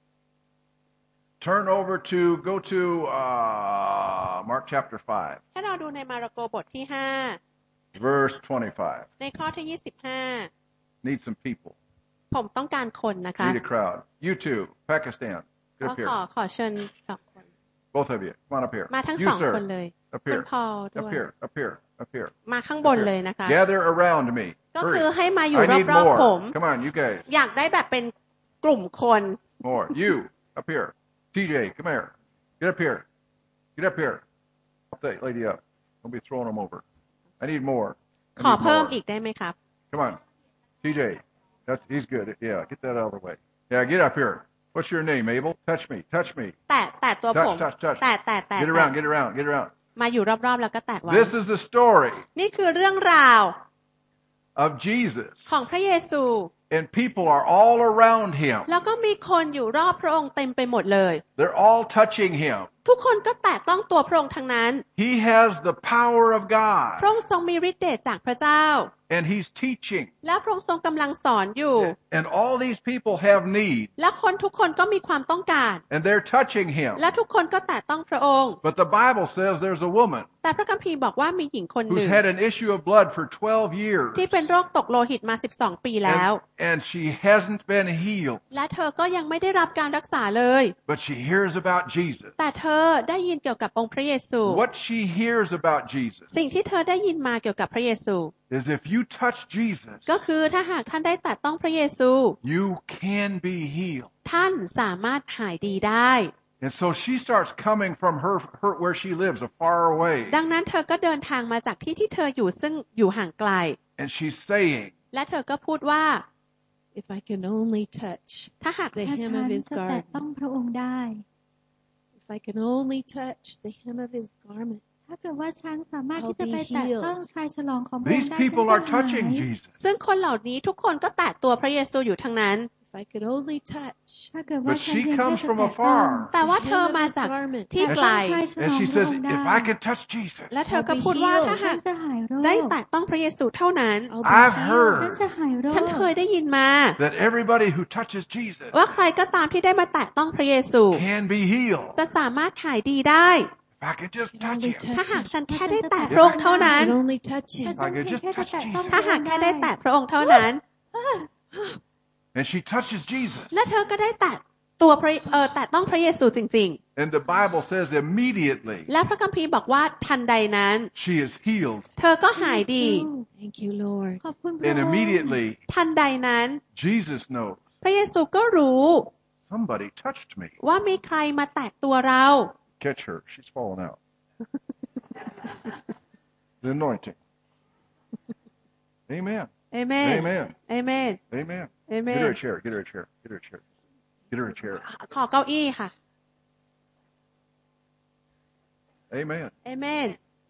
Speaker 4: Turn over to, go to uh, Mark chapter five,
Speaker 2: ถ้าเราดูในมาระโกบทที่ห้า
Speaker 4: verse twenty-five.
Speaker 2: ในข้อที่ยี่สิบห้า
Speaker 4: Need some people.
Speaker 2: ผมต้องการคนนะคะ
Speaker 4: Need a crowd. You too. Pakistan.
Speaker 2: ก็
Speaker 4: Get up
Speaker 2: ขอ
Speaker 4: here.
Speaker 2: ขอเชิญสองคน
Speaker 4: Both of you. Come on up here.
Speaker 2: มาทั้ง
Speaker 4: You,
Speaker 2: สอง
Speaker 4: sir.
Speaker 2: คนเลย
Speaker 4: Up
Speaker 2: คุณ
Speaker 4: here.
Speaker 2: พอลด้
Speaker 4: Up
Speaker 2: วย
Speaker 4: here. Up here. Up here.
Speaker 2: มาข้างบนเลยนะคะ
Speaker 4: Gather around me.
Speaker 2: ก็คือ
Speaker 4: Hurry.
Speaker 2: ให้มาอยู่
Speaker 4: I need
Speaker 2: รอบๆผม
Speaker 4: more. Come on, you guys.
Speaker 2: อยากได้แบบเป็นกลุ่มคน
Speaker 4: More. You. Up here. T J, come here. Get up here. Get up here. Help that lady up. Don't be throwing them over. I need more. I
Speaker 2: ขอ
Speaker 4: need
Speaker 2: เพิ่ม
Speaker 4: more.
Speaker 2: อีกได้ไหมครับ
Speaker 4: Come on. T J. That's, he's good. Yeah, get that out of the way. Yeah, get up here. What's your name, Abel? Touch me. Touch me.
Speaker 2: แต่แต่ตัวผม
Speaker 4: Touch, touch, touch.
Speaker 2: แต่แต่แต่
Speaker 4: Get around, get around, get around.
Speaker 2: มาอยู่รอบๆแล้วก็แตะไว้
Speaker 4: This is the story
Speaker 2: นี่คือเรื่องราว
Speaker 4: of Jesus.
Speaker 2: ของพระเยซู
Speaker 4: And people are all around him.
Speaker 2: แล้วก็มีคนอยู่รอบพระองค์เต็มไปหมดเลย
Speaker 4: They're all touching him.
Speaker 2: ทุกคนก็แตะต้องตัวพระองค์ทั้งนั้น
Speaker 4: He has the power of
Speaker 2: พระ
Speaker 4: God.
Speaker 2: องค์ทรงมีฤทธิ์เดชจากพระเจ้า
Speaker 4: And he's teaching.
Speaker 2: และพระองค์ทรงกำลังสอนอยู่
Speaker 4: And all these people have need.
Speaker 2: และคนทุกคนก็มีความต้องการ
Speaker 4: And they're touching him.
Speaker 2: และทุกคนก็แตะต้องพระองค์
Speaker 4: But the Bible says there's a woman
Speaker 2: แต่พระคัมภีร์บอกว่ามีหญิงคนห
Speaker 4: who's
Speaker 2: นึ่ง
Speaker 4: had an issue of blood for twelve years.
Speaker 2: ที่เป็นโรคตกโลหิตมาสิบสองปีแล้ว
Speaker 4: And, and she hasn't been healed.
Speaker 2: และเธอก็ยังไม่ได้รับการรักษาเลย
Speaker 4: But she hears about Jesus.
Speaker 2: แต่เธอได้ยินเกี่ยวกับองค์พระเยซู
Speaker 4: What she hears about Jesus
Speaker 2: สิ่งที่เธอได้ยินมาเกี่ยวกับพระเยซู
Speaker 4: is if you touch Jesus,
Speaker 2: ก็คือถ้าหากท่านได้แตะต้องพระเยซู
Speaker 4: you can be healed.
Speaker 2: ท่านสามารถหายดีได้
Speaker 4: And so she starts coming from her, her where she lives, a far away.
Speaker 2: ดังนั้นเธอก็เดินทางมาจากที่ที่เธออยู่ซึ่งอยู่ห่างไกล
Speaker 4: And she's saying,
Speaker 2: และเธอก็พูดว่า
Speaker 3: If I can only touch
Speaker 2: ถ้าหาก
Speaker 3: the
Speaker 6: ถ้า
Speaker 3: hem
Speaker 6: ฉั
Speaker 3: of
Speaker 6: น
Speaker 3: his
Speaker 6: จะแตะ
Speaker 3: garment.
Speaker 6: ต้องพระองค์ได้
Speaker 3: If I can only touch the hem of his garment.
Speaker 6: ถ้าเกิดว่าฉันสามารถที่
Speaker 3: I'll
Speaker 6: จะ
Speaker 3: be
Speaker 6: ไปแตะต้อง
Speaker 3: healed.
Speaker 6: ชายฉลองของพระอง
Speaker 4: These
Speaker 6: ค์ได้ฉัน
Speaker 4: people
Speaker 6: จะ
Speaker 4: are
Speaker 6: หา
Speaker 4: touching
Speaker 6: ย
Speaker 4: Jesus.
Speaker 2: ซึ่งคนเหล่านี้ทุกคนก็แตะตัวพระเยซูอยู่ทั้งนั้น
Speaker 3: If I could only touch
Speaker 6: ถ้าเกิดว่า
Speaker 4: But
Speaker 6: ฉัน
Speaker 4: she
Speaker 6: เพียงแค่
Speaker 4: comes
Speaker 6: จะ
Speaker 4: from
Speaker 6: แตะต้อง
Speaker 4: afar.
Speaker 2: แต่ว่า
Speaker 3: the
Speaker 2: เธอ
Speaker 3: hem of
Speaker 2: มา
Speaker 3: his
Speaker 2: จาก
Speaker 3: garment.
Speaker 2: ที่
Speaker 4: And
Speaker 2: ไกล
Speaker 6: ชายฉล
Speaker 4: And
Speaker 6: อง
Speaker 4: she
Speaker 6: พระอ
Speaker 4: says,
Speaker 6: งค์ได้
Speaker 4: if I could touch Jesus,
Speaker 2: และเธอก็พูดว่าถ้า
Speaker 6: ฉั
Speaker 2: หาน ก
Speaker 6: จะหายโรค
Speaker 2: ได้แตะต้องพระเยซูเท่านั้น
Speaker 3: I'll
Speaker 4: I've
Speaker 3: be
Speaker 4: heard
Speaker 6: ฉัน
Speaker 3: healed.
Speaker 6: จะหายโรค
Speaker 2: ฉันเคยได้ยินมา
Speaker 4: that everybody who touches Jesus
Speaker 2: ว่าใครก็ตามที่ได้มาแตะต้องพระเยซู
Speaker 4: can be healed.
Speaker 2: จะสามารถหายดีได้
Speaker 4: If I could just
Speaker 3: Can
Speaker 4: touch
Speaker 3: only
Speaker 4: him.
Speaker 3: touch
Speaker 2: ถ้าหาก
Speaker 3: him.
Speaker 2: ฉันแค่ได้แตะพระองค์เท่านั้น
Speaker 3: Can only touch
Speaker 6: ถ้า
Speaker 3: him.
Speaker 6: ฉันเพียงแค่จะแตะต้องพ
Speaker 2: ถ้า
Speaker 6: ระอ
Speaker 2: หาก
Speaker 6: งค์
Speaker 2: แค่
Speaker 6: ได้
Speaker 2: ได้แตะพระองค์เท่านั้น
Speaker 4: And she touches Jesus.
Speaker 2: และเธอก็ได้แตะตัวพระเออแตะต้องพระเยซูจริง
Speaker 4: And the Bible says immediately
Speaker 2: ๆ และพระคัมภีร์บอกว่าทันใดนั้น
Speaker 4: she is healed.
Speaker 2: เธอก็หายดี
Speaker 3: Thank you, Lord.
Speaker 6: ขอบคุณพระ
Speaker 4: And
Speaker 6: องค์
Speaker 4: immediately
Speaker 2: ทันใดนั้น
Speaker 4: Jesus knows
Speaker 2: พระเยซูก็รู้
Speaker 4: somebody touched me.
Speaker 2: ว่ามีใครมาแตะตัวเรา
Speaker 4: Catch her. She's fallen out. The anointing. Amen.
Speaker 2: เอเมน
Speaker 4: Amen.
Speaker 2: เอเมน
Speaker 4: Amen.
Speaker 2: เอเม
Speaker 4: Get
Speaker 2: น
Speaker 4: her a chair. Get her a chair. Get her a chair. Get her a chair.
Speaker 2: ขอเก้าอี้ค่ะ
Speaker 4: Amen.
Speaker 2: เอเมน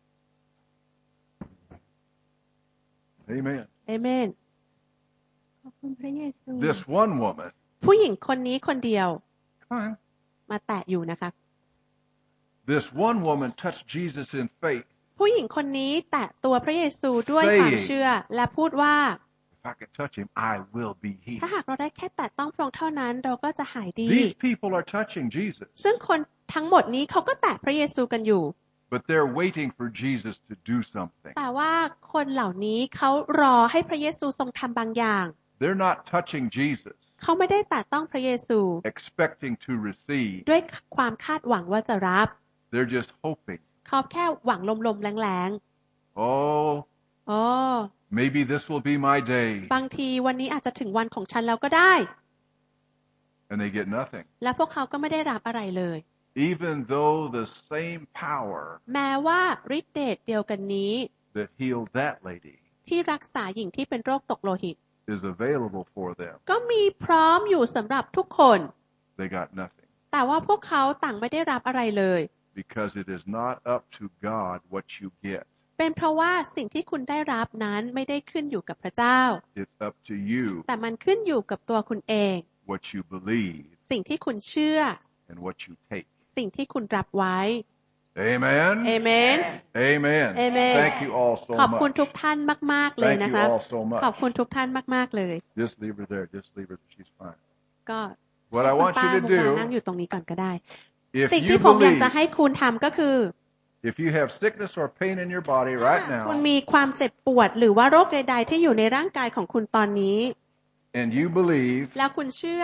Speaker 4: Amen.
Speaker 2: เอเมน
Speaker 6: ขอบคุณพระเยซู
Speaker 4: This one woman.
Speaker 2: ผู้หญิงคนนี้คนเดียว
Speaker 4: Come on.
Speaker 2: มาแตะอยู่นะคะ
Speaker 4: This one woman touched Jesus in faith.
Speaker 2: ผู้หญิงคนนี้แตะตัวพระเยซูด้วยความเชื่อ และพูดว่า
Speaker 4: If I could touch him, I will be
Speaker 2: ถ้า
Speaker 4: healed.
Speaker 2: หากเราได้แค่แตะต้องพระองค์เท่านั้นเราก็จะหายดี
Speaker 4: These people are touching Jesus,
Speaker 2: ซึ่งคนทั้งหมดนี้เขาก็แตะพระเยซูกันอยู่
Speaker 4: but they're waiting for Jesus to do something.
Speaker 2: แต่ว่าคนเหล่านี้เขารอให้พระเยซูทรงทำบางอย่าง
Speaker 4: They're not touching Jesus,
Speaker 2: เขาไม่ได้แตะต้องพระเยซู
Speaker 4: expecting to receive.
Speaker 2: ด้วยความคาดหวังว่าจะรับ
Speaker 4: They're just hoping.
Speaker 2: เขาแค่หวังลมๆแรง
Speaker 4: Oh,
Speaker 2: ๆอ๋อ
Speaker 4: maybe this will be my day.
Speaker 2: บางทีวันนี้อาจจะถึงวันของฉันแล้วก็ได้
Speaker 4: And they get nothing.
Speaker 2: และพวกเขาก็ไม่ได้รับอะไรเลย
Speaker 4: Even though the same power
Speaker 2: แม้ว่าฤทธิ์เดชเดียวกันนี้
Speaker 4: that healed that lady
Speaker 2: ที่รักษาหญิงที่เป็นโรคตกโลหิต
Speaker 4: is available for them,
Speaker 2: ก็มีพร้อมอยู่สำหรับทุกคน
Speaker 4: they got nothing.
Speaker 2: แต่ว่าพวกเขาต่างไม่ได้รับอะไรเลย
Speaker 4: Because it is not up to God what you get.
Speaker 2: เป็นเพราะว่าสิ่งที่คุณได้รับนั้นไม่ได้ขึ้นอยู่กับพระเจ้า
Speaker 4: It's up to you
Speaker 2: แต่มันขึ้นอยู่กับตัวคุณเอง
Speaker 4: what you believe
Speaker 2: สิ่งที่คุณเชื่อ
Speaker 4: and what you take.
Speaker 2: สิ่งที่คุณรับไว้
Speaker 4: Amen.
Speaker 2: เอเมน
Speaker 4: Amen.
Speaker 2: Amen.
Speaker 4: Thank you all so
Speaker 2: ขอบคุณ
Speaker 4: much.
Speaker 2: ทุกท่านมากๆเลย
Speaker 4: Thank
Speaker 2: นะ
Speaker 4: you
Speaker 2: คะ
Speaker 4: all so
Speaker 2: ขอบ
Speaker 4: much.
Speaker 2: คุณทุกท่านมากๆเลย
Speaker 4: Just leave her there. Just leave her. She's fine.
Speaker 2: ก็
Speaker 4: What I
Speaker 2: คุณ
Speaker 4: want
Speaker 2: ป้า
Speaker 4: you
Speaker 2: มุ
Speaker 4: to
Speaker 2: กดานั่ง
Speaker 4: do,
Speaker 2: อยู่ตรงนี้ก่อนก็ได้
Speaker 4: if
Speaker 2: สิ่ง
Speaker 4: you
Speaker 2: ที่ผมอยาก
Speaker 4: believe,
Speaker 2: จะให้คุณทำก็คือ
Speaker 4: if you have sickness or pain in your body
Speaker 2: ถ้า
Speaker 4: right
Speaker 2: คุณ
Speaker 4: now,
Speaker 2: มีความเจ็บปวดหรือว่าโรคใดๆที่อยู่ในร่างกายของคุณตอนนี้
Speaker 4: and you believe,
Speaker 2: แล้วคุณเชื่อ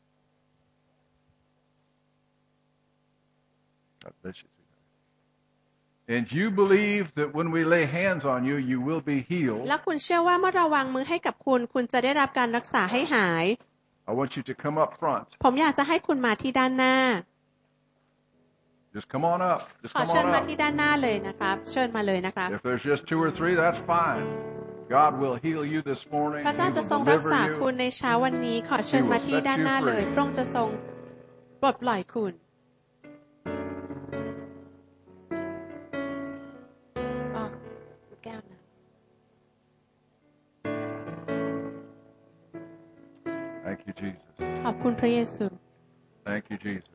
Speaker 4: God bless you. And you believe that when we lay hands on you, you will be healed.
Speaker 2: แล้วคุณเชื่อว่าเมื่อเราวางมือให้กับคุณ คุณจะได้รับการรักษาให้หาย
Speaker 4: I want you to come up front.
Speaker 2: ผมอยากจะให้คุณมาที่ด้านหน้า
Speaker 4: Just come on up. Just
Speaker 2: ขอ
Speaker 4: come
Speaker 2: เชิญ
Speaker 4: on
Speaker 2: มา
Speaker 4: up.
Speaker 2: ที่ด้านหน้าเลยนะครับ เชิญมาเลยนะครับ
Speaker 4: If there's just two or three, that's fine. God will heal you this morning.
Speaker 2: พระเจ้า
Speaker 4: He
Speaker 2: จะ
Speaker 4: will
Speaker 2: ทรงรัก
Speaker 4: deliver
Speaker 2: ษา
Speaker 4: you.
Speaker 2: คุณในเช้าวันนี้ ขอเชิญมาที่ด้านหน้าเลย พระองค์จะทรงปลดปล่อยคุณอ๋อแก้วนะ
Speaker 4: Thank you, Jesus.
Speaker 2: ขอบคุณพระเยซู
Speaker 4: Thank you, Jesus.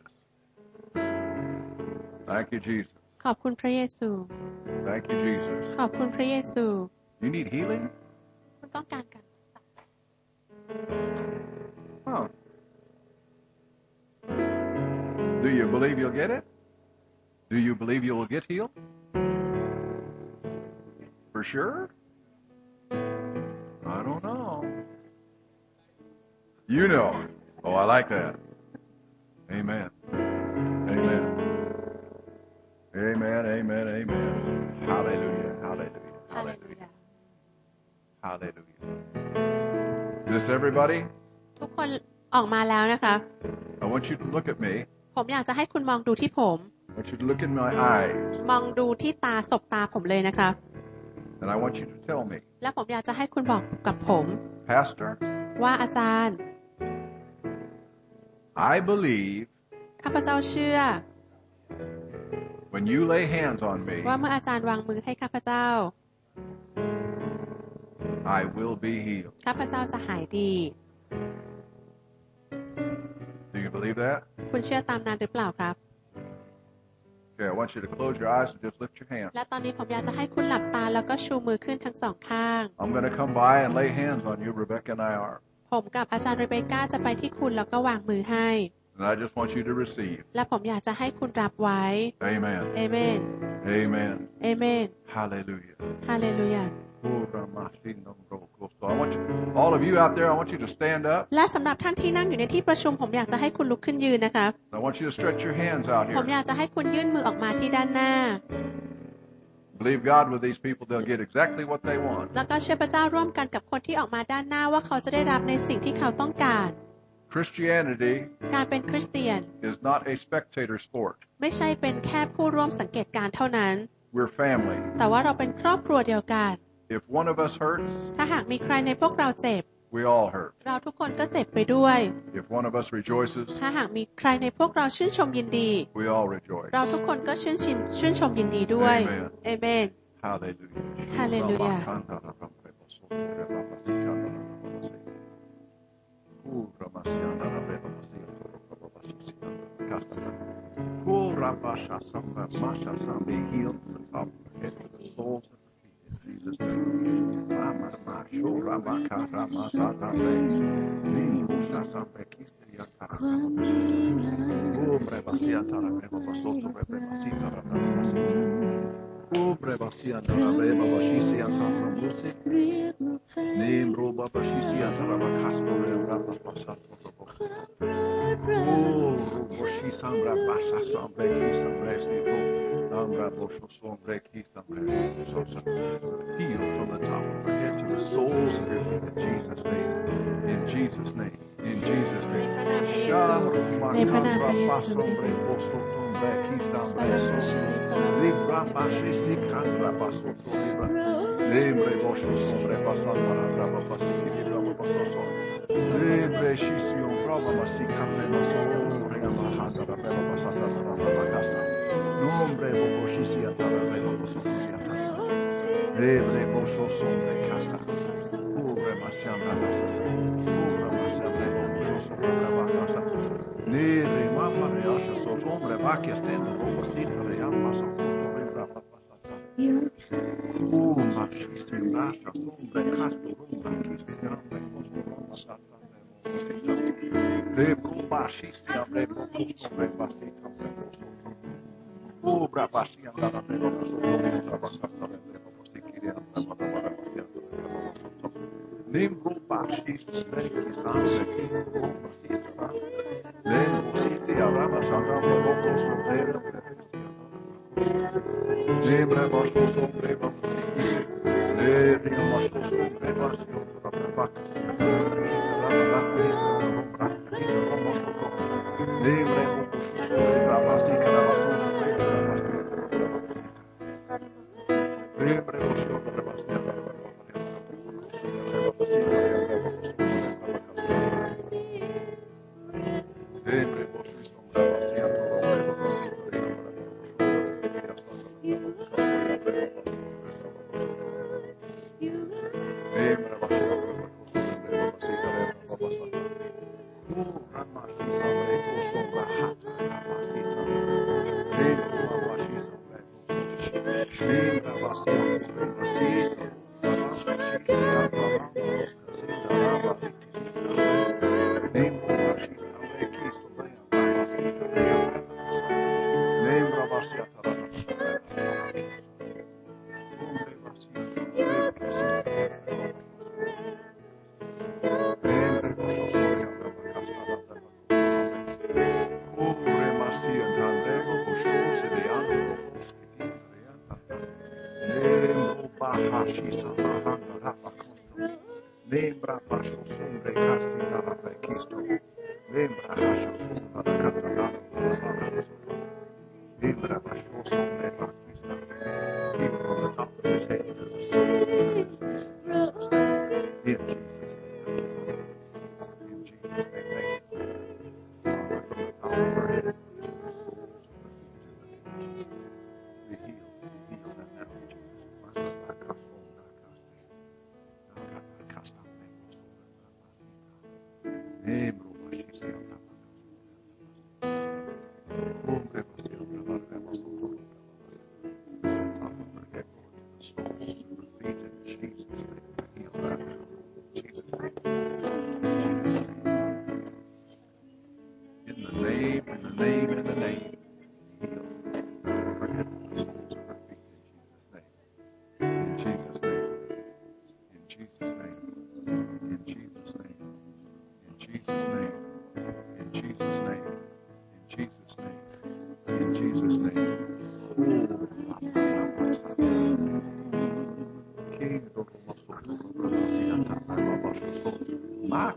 Speaker 4: Thank you, Jesus.
Speaker 2: ขอบคุณพระเยซู
Speaker 4: Thank you, Jesus.
Speaker 2: ขอบคุณพระเยซู
Speaker 4: You need healing?
Speaker 2: คุณต้องการการรักษา
Speaker 4: Huh. Do you believe you'll get it? Do you believe you will get healed? For sure? I don't know. You know. Oh, I like that. Amen. Amen. Amen, amen, amen. Hallelujah, hallelujah,
Speaker 2: ฮาเลลู
Speaker 4: hallelujah,
Speaker 2: ยา
Speaker 4: hallelujah. Is this everybody?
Speaker 2: ทุกคนออกมาแล้วนะคะ
Speaker 4: I want you to look at me.
Speaker 2: ผมอยากจะให้คุณมองดูที่ผม
Speaker 4: I want you to look in my eyes.
Speaker 2: มองดูที่ตาสบตาผมเลยนะคะ
Speaker 4: And I want you to tell me,
Speaker 2: และผมอยากจะให้คุณบอกกับผม
Speaker 4: Pastor,
Speaker 2: ว่าอาจารย์
Speaker 4: I believe
Speaker 2: ข้าพเจ้าเชื่อ
Speaker 4: when you lay hands on me,
Speaker 2: ว่าเมื่ออาจารย์วางมือให้ข้าพเจ้า
Speaker 4: I will be healed.
Speaker 2: ข้าพเจ้าจะหายดี
Speaker 4: Do you believe that?
Speaker 2: คุณเชื่อตามนั้นหรือเปล่าครับ
Speaker 4: Okay, I want you to close your eyes and just lift your hands.
Speaker 2: และตอนนี้ผมอยากจะให้คุณหลับตาแล้วก็ชูมือขึ้นทั้งสองข้าง
Speaker 4: I'm going to come by and lay hands on you, Rebecca and I are.
Speaker 2: ผมกับอาจารย์เรเบคก้าจะไปที่คุณแล้วก็วางมือให้
Speaker 4: And I just want you to receive.
Speaker 2: และผมอยากจะให้คุณรับไว้
Speaker 4: Amen.
Speaker 2: เอเมน
Speaker 4: Amen.
Speaker 2: เอเมน
Speaker 4: Hallelujah.
Speaker 2: ฮาเลลูยา
Speaker 4: So I want you, all of you out there, I want you to stand up.
Speaker 2: และสำหรับท่านที่นั่งอยู่ในที่ประชุมผมอยากจะให้คุณลุกขึ้นยืนนะครับ
Speaker 4: I want you to stretch your hands out
Speaker 2: ผม
Speaker 4: here.
Speaker 2: อยากจะให้คุณยื่นมือออกมาที่ด้านหน้า
Speaker 4: Believe God with these people, they'll get exactly what they want.
Speaker 2: แล้วก็เชื่อพระเจ้าร่วมกันกับคนที่ออกมาด้านหน้าว่าเขาจะได้รับในสิ่งที่เขาต้องการ
Speaker 4: Christianity
Speaker 2: การเป็นคริสเตียน
Speaker 4: is not a spectator sport.
Speaker 2: ไม่ใช่เป็นแค่ผู้ร่วมสังเกตการณ์เท่านั้น
Speaker 4: We're family.
Speaker 2: แต่ว่าเราเป็นครอบครัวเดียวกัน
Speaker 4: If one of us hurts,
Speaker 2: ถ้าหากมีใครในพวกเราเจ็บ
Speaker 4: we all hurt.
Speaker 2: เราทุกคนก็เจ็บไปด้วย
Speaker 4: If one of us rejoices,
Speaker 2: ถ้าหากมีใครในพวกเราชื่นชมยินดี
Speaker 4: we all rejoice.
Speaker 2: เราทุกคนก็ชื่นชิมชื่นชมยินดีด้วย
Speaker 4: Amen.
Speaker 2: เอเมน
Speaker 4: Hallelujah.
Speaker 2: Hallelujah.
Speaker 4: Be healed from the top of the head to the soles of the feet in Jesus' name. Obre basia na reba bashisi antara musi. Nim roba bashisi antara bakasto reba bashasa. Oh, roshi sambra basha sambre kista bresti to. Ambra bosho sombre kista bresti. Heal from the top of your head to the soles of your feet in Jesus' name. In Jesus' name. In Jesus' name. Shamra makambra basombre bosho sombre kista bresti. Libra bashisi kandra basoto libra. Libre bosho sombre basata raba basiki raba basoto. Libre shisio raba basika raba basoto raba handa raba basata raba bakasta. Nombre bosho shisi atara raba basoto yatasa. Libre bosho sombre kasta. Libre mashanda basata. Libre mashanda bosho sombre raba kasta. Libre mama reasha sombre vakia stendo raba sita raba basoto. Oh, ma fils de marche, sombre casto, rumba, cristiano, costo, le combaci, siamo sombre passi, oh, brabassi, andava per lo sotto, Lembro baixista, que sangue aqui, lembro se te arama, sandava, louco, sombreiro, lembra, gosto, sombreiro, lembra, gosto, sombreiro, vaca, lembra, lembra, basica, na lembra,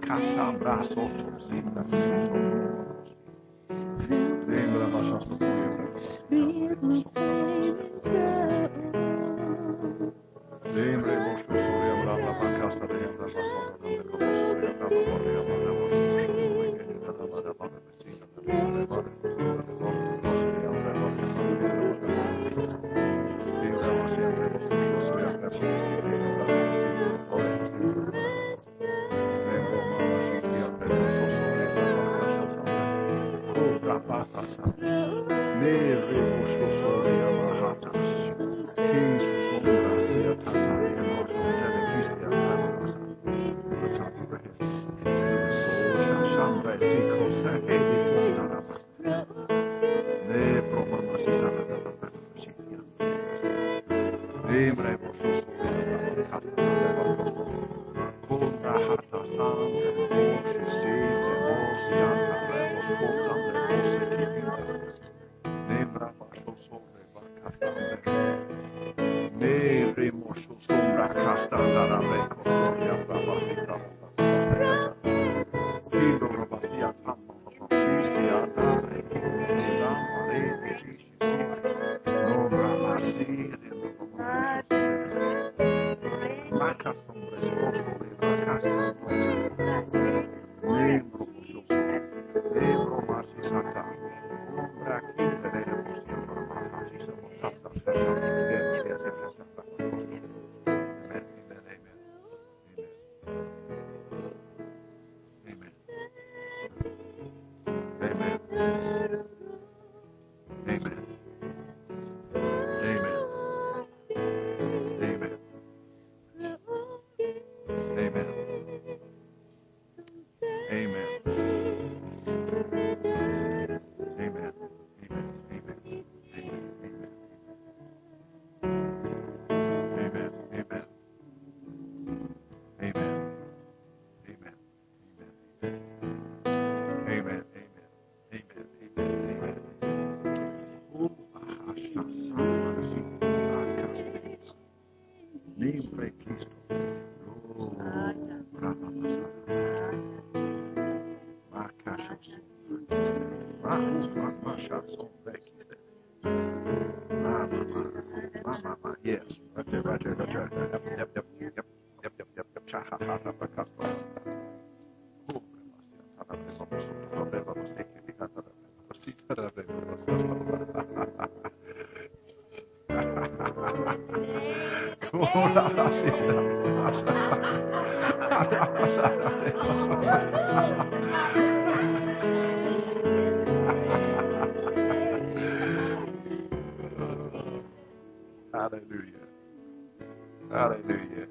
Speaker 4: Yes, right there, right there, right there. Yep, yep, yep, yep, yep, yep, yep, yep. Cha ha ha ha ha ha. Hallelujah. Hallelujah.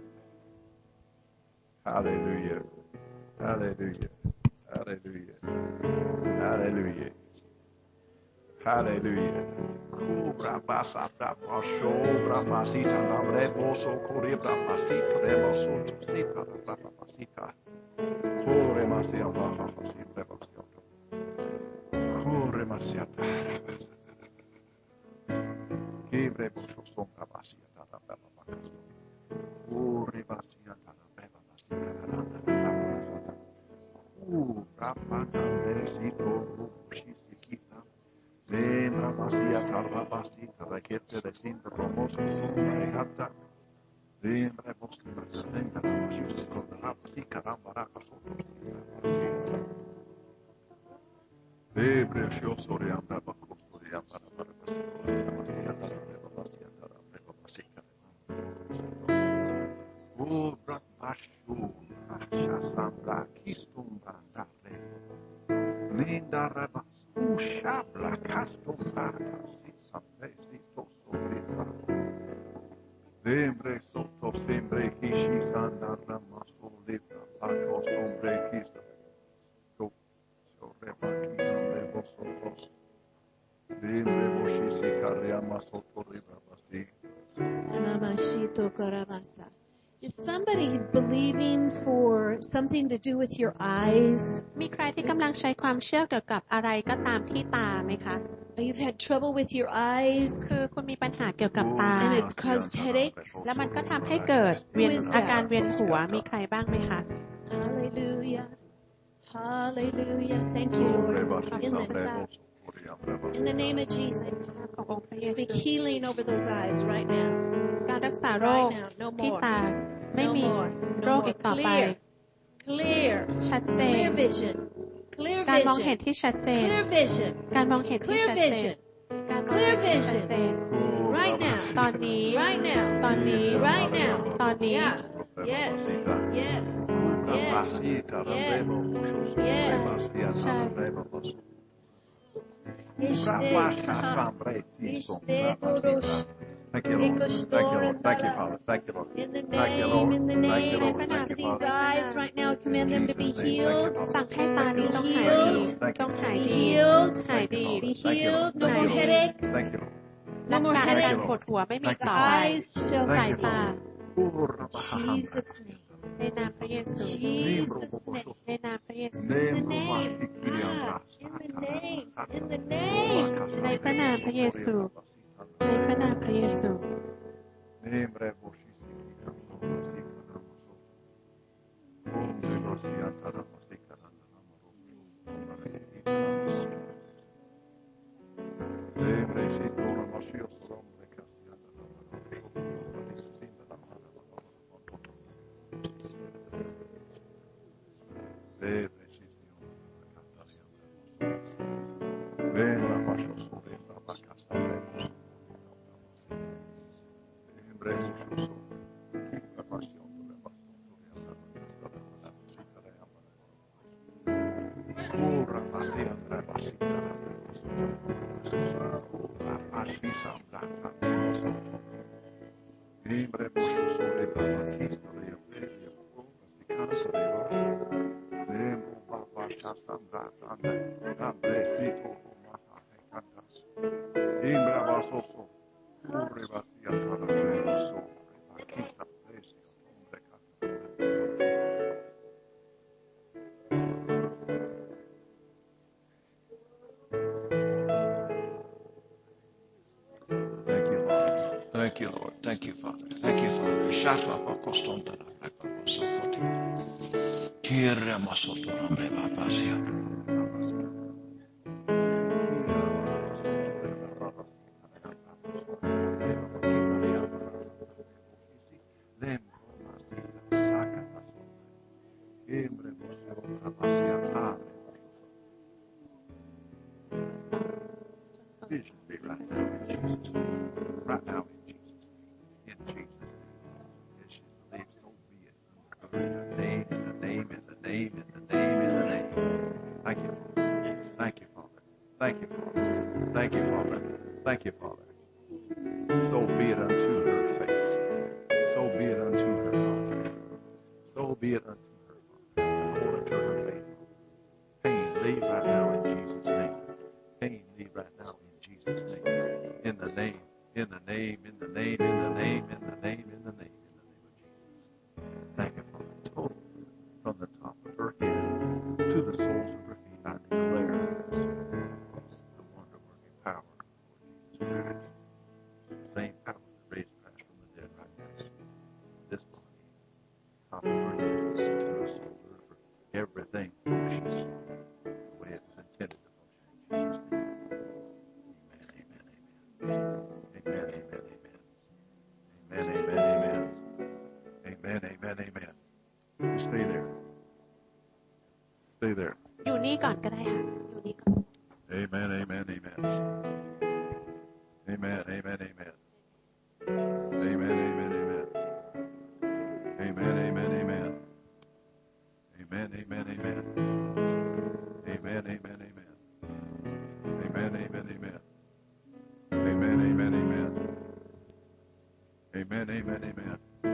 Speaker 4: Hallelujah. Hallelujah. Hallelujah. Hallelujah. Hallelujah. Kubra basa brapa shobra masita nabre boso koribra masita remoso sita brapa masita. Kore masia brapa masita boso. Kore masia. Kibre boso sombra masia brapa masita. Kore masia brapa masita. Kubra mata besito rushikita. Lembra masia tarabasi tarakete de sinta romoso regata. Lembra bosto presenta la magia con la rapasi caramba raca sotto. Lebre fioso reamba bacosto reamba la barabasi. Masia tarabeba masia tarabeba masika. O brapashu asha sambra kistumba dare. Linda raba Ushabla casto pata si sapesi tosto viva. Lembre sotto sempre kishi sanda ramaso libra paco sombre kista. So so repaki levo sotto. Lembre moshi si kariama sotto libra basi.
Speaker 3: Anamashito karamasa. Is somebody believing for something to do with your eyes?
Speaker 2: มีใครที่กำลังใช้ความเชื่อเกี่ยวกับอะไรก็ตามที่ตาไหมคะ
Speaker 3: You've had trouble with your eyes
Speaker 2: คือคุณมีปัญหาเกี่ยวกับตา
Speaker 3: and it's caused headaches.
Speaker 2: แล้วมันก็ทำให้เกิดเวียนอาการเวียนหัวมีใครบ้างไหมคะ
Speaker 3: Hallelujah. Hallelujah. Thank you, Lord. In the, in the name of Jesus,
Speaker 2: ขององค์พระเยซู
Speaker 3: speak healing over those eyes right now.
Speaker 2: การรักษาโร
Speaker 3: Right
Speaker 2: ค
Speaker 3: now. No
Speaker 2: ที่
Speaker 3: more.
Speaker 2: ตาไม่
Speaker 3: No
Speaker 2: มี
Speaker 3: more.
Speaker 2: โร
Speaker 3: No
Speaker 2: ค
Speaker 3: more.
Speaker 2: อีกต่อไป
Speaker 3: Clear. Clear.
Speaker 2: ชัดเจน
Speaker 3: Clear vision. Clear
Speaker 2: การมองเห็น
Speaker 3: vision.
Speaker 2: ที่ชัดเจน
Speaker 3: Clear vision.
Speaker 2: การมองเห็นที่
Speaker 3: Clear
Speaker 2: ชัดเจน
Speaker 3: vision.
Speaker 2: การมองเห็นที่ชัดเจน
Speaker 3: Right now.
Speaker 2: ตอนนี้
Speaker 3: Right now.
Speaker 2: ตอนนี้
Speaker 3: Right now.
Speaker 2: ตอนนี้
Speaker 3: Yeah. Yes. Yes. Yes. Yes. Yes.
Speaker 2: ใช่
Speaker 3: Ishte kaha. Ishte gorosh.
Speaker 4: Thank you, Lord. Thank you, Lord. Thank you, Father. Thank you, Lord.
Speaker 3: In the
Speaker 4: Thank you,
Speaker 3: name,
Speaker 4: Lord.
Speaker 3: in the
Speaker 4: Thank
Speaker 3: name,
Speaker 4: you,
Speaker 3: I
Speaker 4: Lord.
Speaker 3: speak
Speaker 4: Thank
Speaker 3: to
Speaker 4: you,
Speaker 3: these
Speaker 4: Father.
Speaker 3: eyes right now. I command them to be
Speaker 4: Jesus' name. Thank you,
Speaker 3: healed.
Speaker 4: Father.
Speaker 2: สั่งให้ตานี้จงหายดี จงหาย
Speaker 3: Be
Speaker 2: ดี
Speaker 3: healed.
Speaker 2: หายดี
Speaker 3: Be
Speaker 4: Thank you, Lord.
Speaker 3: healed. No
Speaker 4: Thank
Speaker 3: more
Speaker 4: you, Lord.
Speaker 3: headaches.
Speaker 4: Thank you, Lord.
Speaker 3: No more
Speaker 2: และการอาการ
Speaker 3: headaches.
Speaker 2: ปวดหัวไม่มี
Speaker 3: The
Speaker 2: ต่อไป
Speaker 3: eyes shall
Speaker 2: สาย
Speaker 3: see.
Speaker 2: ตา
Speaker 3: Jesus' name.
Speaker 2: ในนามพระเยซู
Speaker 3: Jesus' name.
Speaker 2: ในนามพระเยซู
Speaker 3: In the name. Ah, in the name. In the name.
Speaker 2: ในพระนามพระเยซู ในพระนามพระเยซู
Speaker 4: Thank you, Lord. Thank you, Father. Thank you, Father. Shatla pakostonda na pakosakoti. Kira masoto ramre papasia. Vision be right now in Jesus' name. Right now in Jesus' name. In Jesus' name. As she believes, so be it. In the name, in the name, in the name, in the name, in the name. Thank you, Father. Thank you, Father. Thank you, Father. Thank you, Father. Thank you, Father. So be it unto her faith. So be it unto her, Father. So be it unto her, Father. According to her faith. Pain, leave right now in Jesus' name. Pain, leave right now in Jesus' name. In the name, in the name, in the name, in the name, in the name, in the name, in the name of Jesus. Thank you, Father. Total from the top of her head to the soles of her feet. I declare the wonder-working power of Jesus Christ. The same power that raised Christ from the dead right now. This body, top of her head to the soles of her feet. Everything functions the way it was intended to function in Jesus' name. Amen, amen, amen. Amen, amen, amen. Amen, amen, amen, amen. You stay there. Stay there.
Speaker 2: อยู่นี่ก่อนก็ได้ค่ะ อยู่นี่ก่อน
Speaker 4: Amen, amen, amen. Amen, amen, amen. Amen, amen, amen. Amen, amen, amen. Amen, amen, amen. Amen, amen, amen. Amen, amen, amen. Amen, amen, amen. Amen, amen, amen.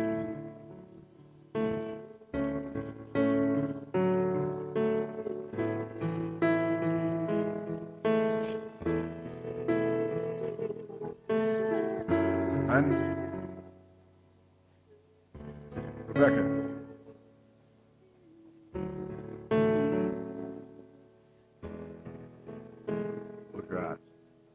Speaker 4: And Rebecca. Close your eyes.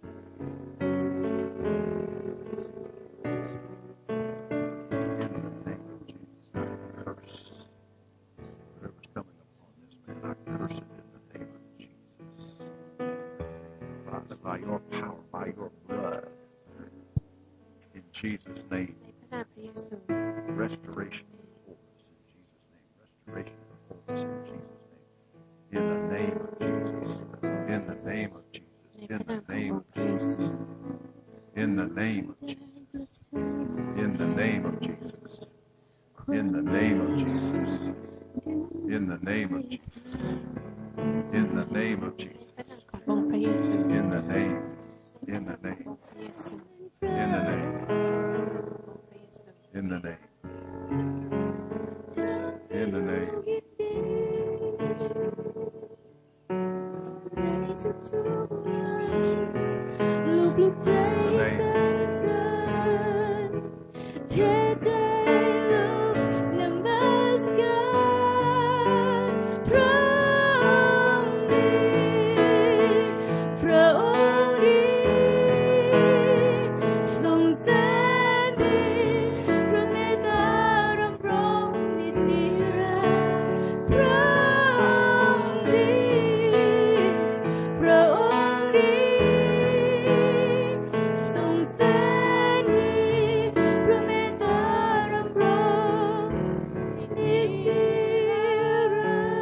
Speaker 4: In the name of Jesus, I curse whatever's coming upon this man. I curse Jesus' name.
Speaker 2: ในพระนามพระเยซู
Speaker 4: Restoration of wholeness in Jesus' name. Restoration of wholeness in Jesus' name. In the name of Jesus. In the name of Jesus.
Speaker 2: ในพ
Speaker 4: In
Speaker 2: ระนาม
Speaker 4: the
Speaker 2: ของ
Speaker 4: name
Speaker 2: อง
Speaker 4: of
Speaker 2: ค์พระเยซู
Speaker 4: In the name of Jesus. In the name of Jesus. In the name of Jesus. In the name of Jesus. In the name of Jesus.
Speaker 2: พระนามขององค์พระเยซู
Speaker 4: In the name. In the name.
Speaker 2: องค์พระเยซู
Speaker 4: In the name.
Speaker 2: องค์พระเยซู
Speaker 4: In the name. In the name.
Speaker 3: ลูกลูกใจให้สั่นเสริญเทใจลูกนมัสการพระองค์นี้พระองค์นี้ทรงแสนดีพระเมตตารำร้องนิดนิรันดร์พระองค์นี้พระองค์นี้ทรงแสนดีพระเมตตารำร้องนิดนิรันดร์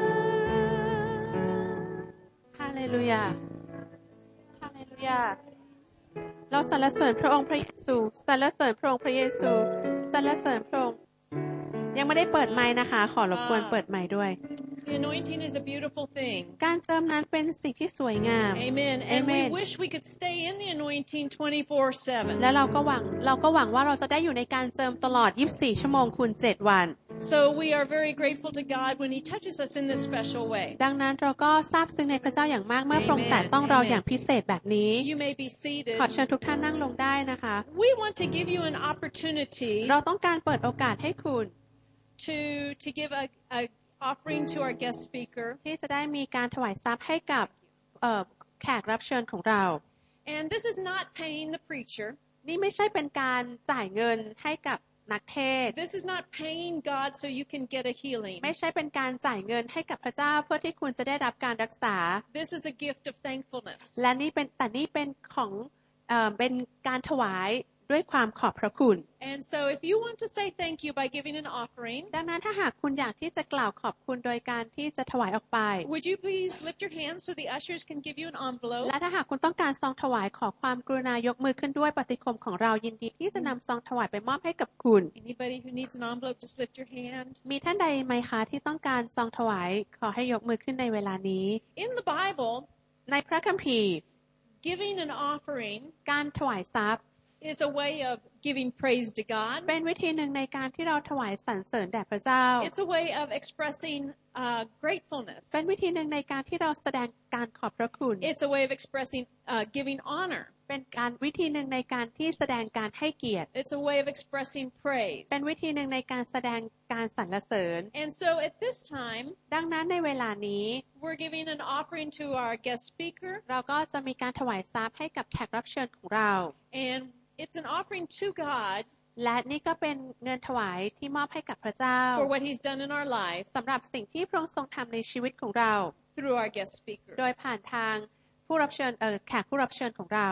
Speaker 2: ฮาเลลูยา ฮาเลลูยา เราสรรเสริญพระองค์พระเยซู สรรเสริญพระองค์พระเยซู สรรเสริญพระองค์ ยังไม่ได้เปิดไมค์นะคะ ขอรบกวนเปิดไมค์ด้วย
Speaker 1: The anointing is a beautiful thing.
Speaker 2: การเจิมนั้นเป็นสิ่งที่สวยงาม
Speaker 1: Amen. And we
Speaker 2: Amen.
Speaker 1: wish we could stay in the anointing twenty-four seven.
Speaker 2: และเราก็หวัง เราก็หวังว่าเราจะได้อยู่ในการเจิมตลอด ยี่สิบสี่ ชั่วโมงคูณ เจ็ด วัน
Speaker 1: So we are very grateful to God when He touches us in this special way.
Speaker 2: ดังนั้นเราก็ซาบซึ้งในพระเจ้าอย่างมากเมื่อพระองค์
Speaker 1: Amen.
Speaker 2: แตะต้องเรา
Speaker 1: Amen.
Speaker 2: อย่างพิเศษแบบนี้
Speaker 1: You may be seated.
Speaker 2: ขอเชิญทุกท่านนั่งลงได้นะคะ
Speaker 1: We want to give you an opportunity
Speaker 2: เราต้องการเปิดโอกาสให้คุณ
Speaker 1: to to give a, a offering to our guest speaker.
Speaker 2: ที่จะได้มีการถวายทรัพย์ให้กับเอ่อแขกรับเชิญของเรา
Speaker 1: And this is not paying the preacher.
Speaker 2: นี่ไม่ใช่เป็นการจ่ายเงินให้กับนักเทศน์
Speaker 1: This is not paying God so you can get a healing.
Speaker 2: ไม่ใช่เป็นการจ่ายเงินให้กับพระเจ้าเพื่อที่คุณจะได้รับการรักษา
Speaker 1: This is a gift of thankfulness.
Speaker 2: และนี่เป็นแต่นี่เป็นของเอ่อเป็นการถวายด้วยความขอบพระคุณ
Speaker 1: And so if you want to say thank you by giving an offering,
Speaker 2: ดังนั้นถ้าหากคุณอยากที่จะกล่าวขอบคุณโดยการที่จะถวายออกไป
Speaker 1: would you please lift your hands so the ushers can give you an envelope?
Speaker 2: และถ้าหากคุณต้องการซองถวายขอความกรุณายกมือขึ้นด้วยปฏิคมของเรายินดีที่จะนำซองถวายไปมอบให้กับคุณ
Speaker 1: Anybody who needs an envelope, just lift your hand.
Speaker 2: มีท่านใดไหมคะที่ต้องการซองถวายขอให้ยกมือขึ้นในเวลานี้
Speaker 1: In the Bible,
Speaker 2: ในพระคัมภีร์
Speaker 1: giving an offering
Speaker 2: การถวายทรัพย์
Speaker 1: is a way of giving praise to God.
Speaker 2: เป็นวิธีหนึ่งในการที่เราถวายสรรเสริญแด่พระเจ้า
Speaker 1: It's a way of expressing uh, gratefulness.
Speaker 2: เป็นวิธีหนึ่งในการที่เราแสดงการขอบพระคุณ
Speaker 1: It's a way of expressing uh, giving honor.
Speaker 2: เป็นการวิธีหนึ่งในการที่แสดงการให้เกียรติ
Speaker 1: It's a way of expressing praise.
Speaker 2: เป็นวิธีหนึ่งในการแสดงการสรรเสริญ
Speaker 1: And so at this time,
Speaker 2: ดังนั้นในเวลานี้
Speaker 1: we're giving an offering to our guest speaker,
Speaker 2: เราก็จะมีการถวายทรัพย์ให้กับแขกรับเชิญของเรา
Speaker 1: and it's an offering to God
Speaker 2: และนี่ก็เป็นเงินถวายที่มอบให้กับพระเจ้า
Speaker 1: for what He's done in our life
Speaker 2: สำหรับสิ่งที่พระองค์ทรงทำในชีวิตของเรา
Speaker 1: through our guest speaker.
Speaker 2: โดยผ่านทางผู้รับเชิญเอ่อแขกผู้รับเชิญของเรา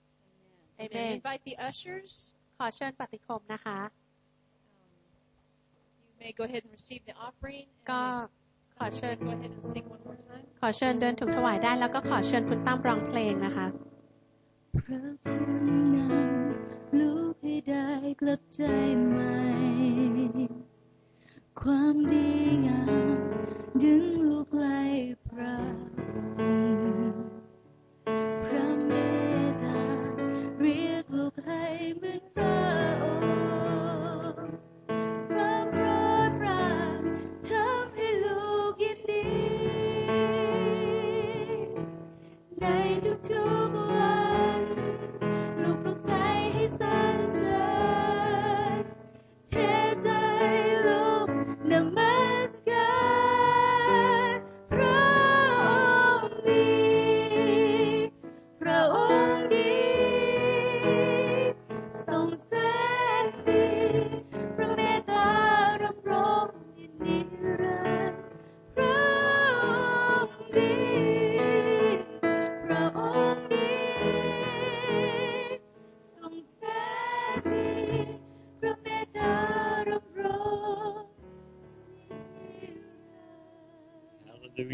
Speaker 1: Amen.
Speaker 2: Amen.
Speaker 1: Invite the ushers.
Speaker 2: ขอเชิญปฏิคมนะคะ
Speaker 1: You may go ahead and receive the offering.
Speaker 2: ก็
Speaker 1: And
Speaker 2: ขอเชิญ
Speaker 1: go ahead and sing one more time.
Speaker 2: ขอเชิญเดินถุงถวายได้แล้วก็ขอเชิญคุณตั้มร้องเพลงนะคะ
Speaker 3: พระคุณนำลูกให้ได้กลับใจใหม่ ความดีงามดึงลูกใกล้พระองค์พระเมตตาเรียกลูกให้เหมือนพระองค์พระโปรดปรานทำให้ลูกยินดี ในทุกๆวันลูกปลุกใจให้สรรเสริญเทใจลูกนมัสการพระองค์นี้พระองค์นี้ทรงแสนดีพระเมตตารำร้องยินนิรันดร์พระองค์นี้พระองค์นี้ทรงแสนดี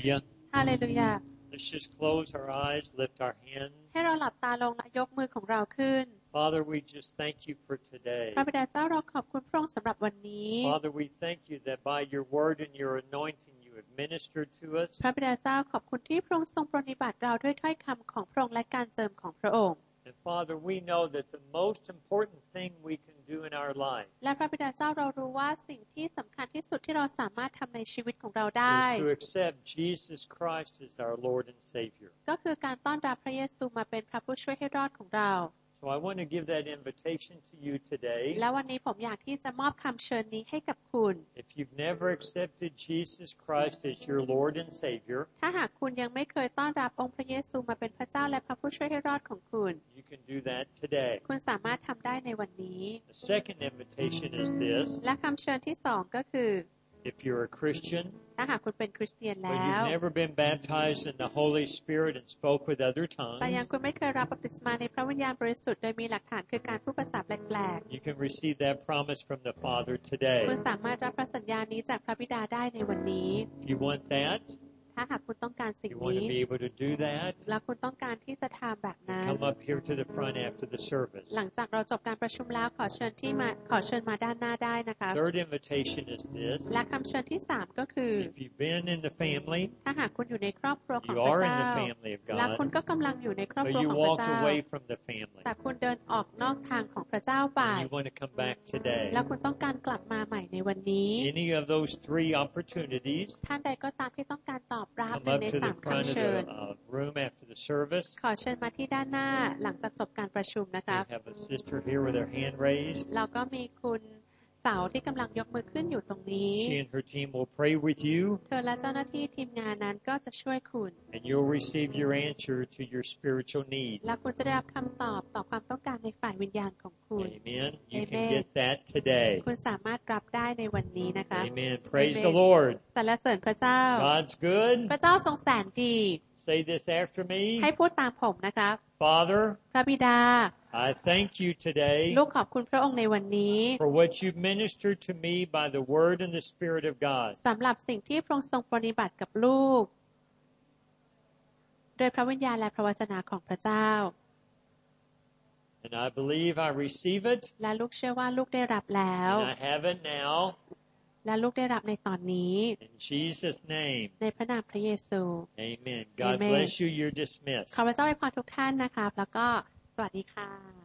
Speaker 7: Hallelujah.
Speaker 2: ฮาเลลูยา
Speaker 7: Let's just close our eyes, lift our hands.
Speaker 2: ให้เราหลับตาลงและยกมือของเราขึ้น
Speaker 7: Father, we just thank you for today.
Speaker 2: พระบิดาเจ้าเราขอบคุณพระองค์สำหรับวันนี้
Speaker 7: Father, we thank you that by your word and your anointing you have ministered to us.
Speaker 2: พระบิดาเจ้าขอบคุณที่พระองค์ทรงปรนนิบัติเราด้วยถ้อยคำของพระองค์และการเจิมของพระองค์
Speaker 7: And Father, we know that the most important thing we can do in our life
Speaker 2: และพระบิดาเจ้าเรารู้ว่าสิ่งที่สำคัญที่สุดที่เราสามารถทำในชีวิตของเราได้
Speaker 7: is to accept Jesus Christ as our Lord and Savior.
Speaker 2: ก็คือการต้อนรับพระเยซูมาเป็นพระผู้ช่วยให้รอดของเรา
Speaker 7: So I want to give that invitation to you today.
Speaker 2: และวันนี้ผมอยากที่จะมอบคำเชิญนี้ให้กับคุณ
Speaker 7: If you've never accepted Jesus Christ as your Lord and Savior,
Speaker 2: ถ้าหากคุณยังไม่เคยต้อนรับองค์พระเยซูมาเป็นพระเจ้าและพระผู้ช่วยให้รอดของคุณ
Speaker 7: you can do that today.
Speaker 2: คุณสามารถทำได้ในวันนี้
Speaker 7: The second invitation is this.
Speaker 2: และคำเชิญที่สองก็คือ
Speaker 7: If you're a Christian,
Speaker 2: ถ้าหากคุณเป็นคริสเตียน
Speaker 7: but
Speaker 2: แล้ว
Speaker 7: you've never been baptized in the Holy Spirit and spoke with other
Speaker 2: แต่ยัง
Speaker 7: tongues,
Speaker 2: คุณไม่เคยรับบัพติศมาในพระวิญญาณบริสุทธิ์โดยมีหลักฐานคือการพูดภาษาแปลก
Speaker 7: you can receive that promise from the Father today.
Speaker 2: ๆคุณสามารถรับพระสัญญานี้จากพระบิดาได้ในวันนี้
Speaker 7: If you want that,
Speaker 2: ถ้าหากคุณต้องการสิ่ง
Speaker 7: you want
Speaker 2: นี้
Speaker 7: to be able to do that,
Speaker 2: และคุณต้องการที่จะทำแบบนั้น
Speaker 7: come up here to the front after the service.
Speaker 2: หลังจากเราจบการประชุมแล้วขอเชิญที่มาขอเชิญมาด้านหน้าได้นะคะ
Speaker 7: Third invitation is this.
Speaker 2: และคำเชิญที่สามก็คือ
Speaker 7: If you've been in the family,
Speaker 2: ถ้าหากคุณอยู่ในครอบครัวของ
Speaker 7: you
Speaker 2: พระ
Speaker 7: are in
Speaker 2: เจ้า
Speaker 7: the family of
Speaker 2: และคุณ
Speaker 7: God,
Speaker 2: ก็กำลังอยู่ในครอบ
Speaker 7: but
Speaker 2: ครัว
Speaker 7: you
Speaker 2: ของพระ
Speaker 7: walked
Speaker 2: เจ้า
Speaker 7: away from the family,
Speaker 2: แต่คุณเดินออกนอกทางของพระเจ้าไป
Speaker 7: and you want to come back today.
Speaker 2: แล้วคุณต้องการกลับมาใหม่ในวันนี้
Speaker 7: Any of those three opportunities,
Speaker 2: ท่านใดก็ตามที่ต้องการตอบรับ
Speaker 7: come
Speaker 2: หนึ่ง
Speaker 7: up
Speaker 2: ใน
Speaker 7: to
Speaker 2: สา
Speaker 7: the
Speaker 2: ม
Speaker 7: front
Speaker 2: คำ
Speaker 7: of
Speaker 2: เชิญ
Speaker 7: the uh, room after the service.
Speaker 2: ขอเชิญมาที่ด้านหน้าหลังจากจบการประชุมนะคะ
Speaker 7: We have a sister here with her hand raised.
Speaker 2: แล้วก็มีคุณเสาที่กำลังยกมือขึ้นอยู่ตรงนี้
Speaker 7: She and her team will pray with you,
Speaker 2: เธอและเจ้าหน้าที่ทีมงานนั้นก็จะช่วยคุณ
Speaker 7: and you'll receive your answer to your spiritual need.
Speaker 2: และคุณจะได้รับคำตอบต่อความต้องการในฝ่ายวิญญาณของคุณ
Speaker 7: Amen. You can
Speaker 2: Amen.
Speaker 7: get that today.
Speaker 2: คุณสามารถรับได้ในวันนี้นะคะ
Speaker 7: Amen. Praise
Speaker 2: Amen.
Speaker 7: the Lord.
Speaker 2: สรรเสริญพระเจ้า
Speaker 7: God's good.
Speaker 2: พระเจ้าทรงแสนดี
Speaker 7: Say this after
Speaker 2: ให้
Speaker 7: me.
Speaker 2: พูดตามผมนะคะ
Speaker 7: Father,
Speaker 2: พระบิดา
Speaker 7: I thank you today
Speaker 2: ลูกขอบคุณพระองค์ในวันนี้
Speaker 7: for what you've ministered to me by the Word and the Spirit of God.
Speaker 2: สำหรับสิ่งที่พระองค์ทรงปฏิบัติกับลูก โดยพระวิญญาณและพระวจนะของพระเจ้า
Speaker 7: And I believe I receive it,
Speaker 2: และลูกเชื่อว่าลูกได้รับแล้ว
Speaker 7: and I have it now.
Speaker 2: และลูกได้รับในตอนนี้
Speaker 7: In Jesus' name,
Speaker 2: ในพระนามพระเยซู
Speaker 7: amen. God
Speaker 2: Amen.
Speaker 7: bless you. You're dismissed.
Speaker 2: ขอพระเจ้าอวยพรทุกท่านนะครับ แล้วก็สวัสดีค่ะ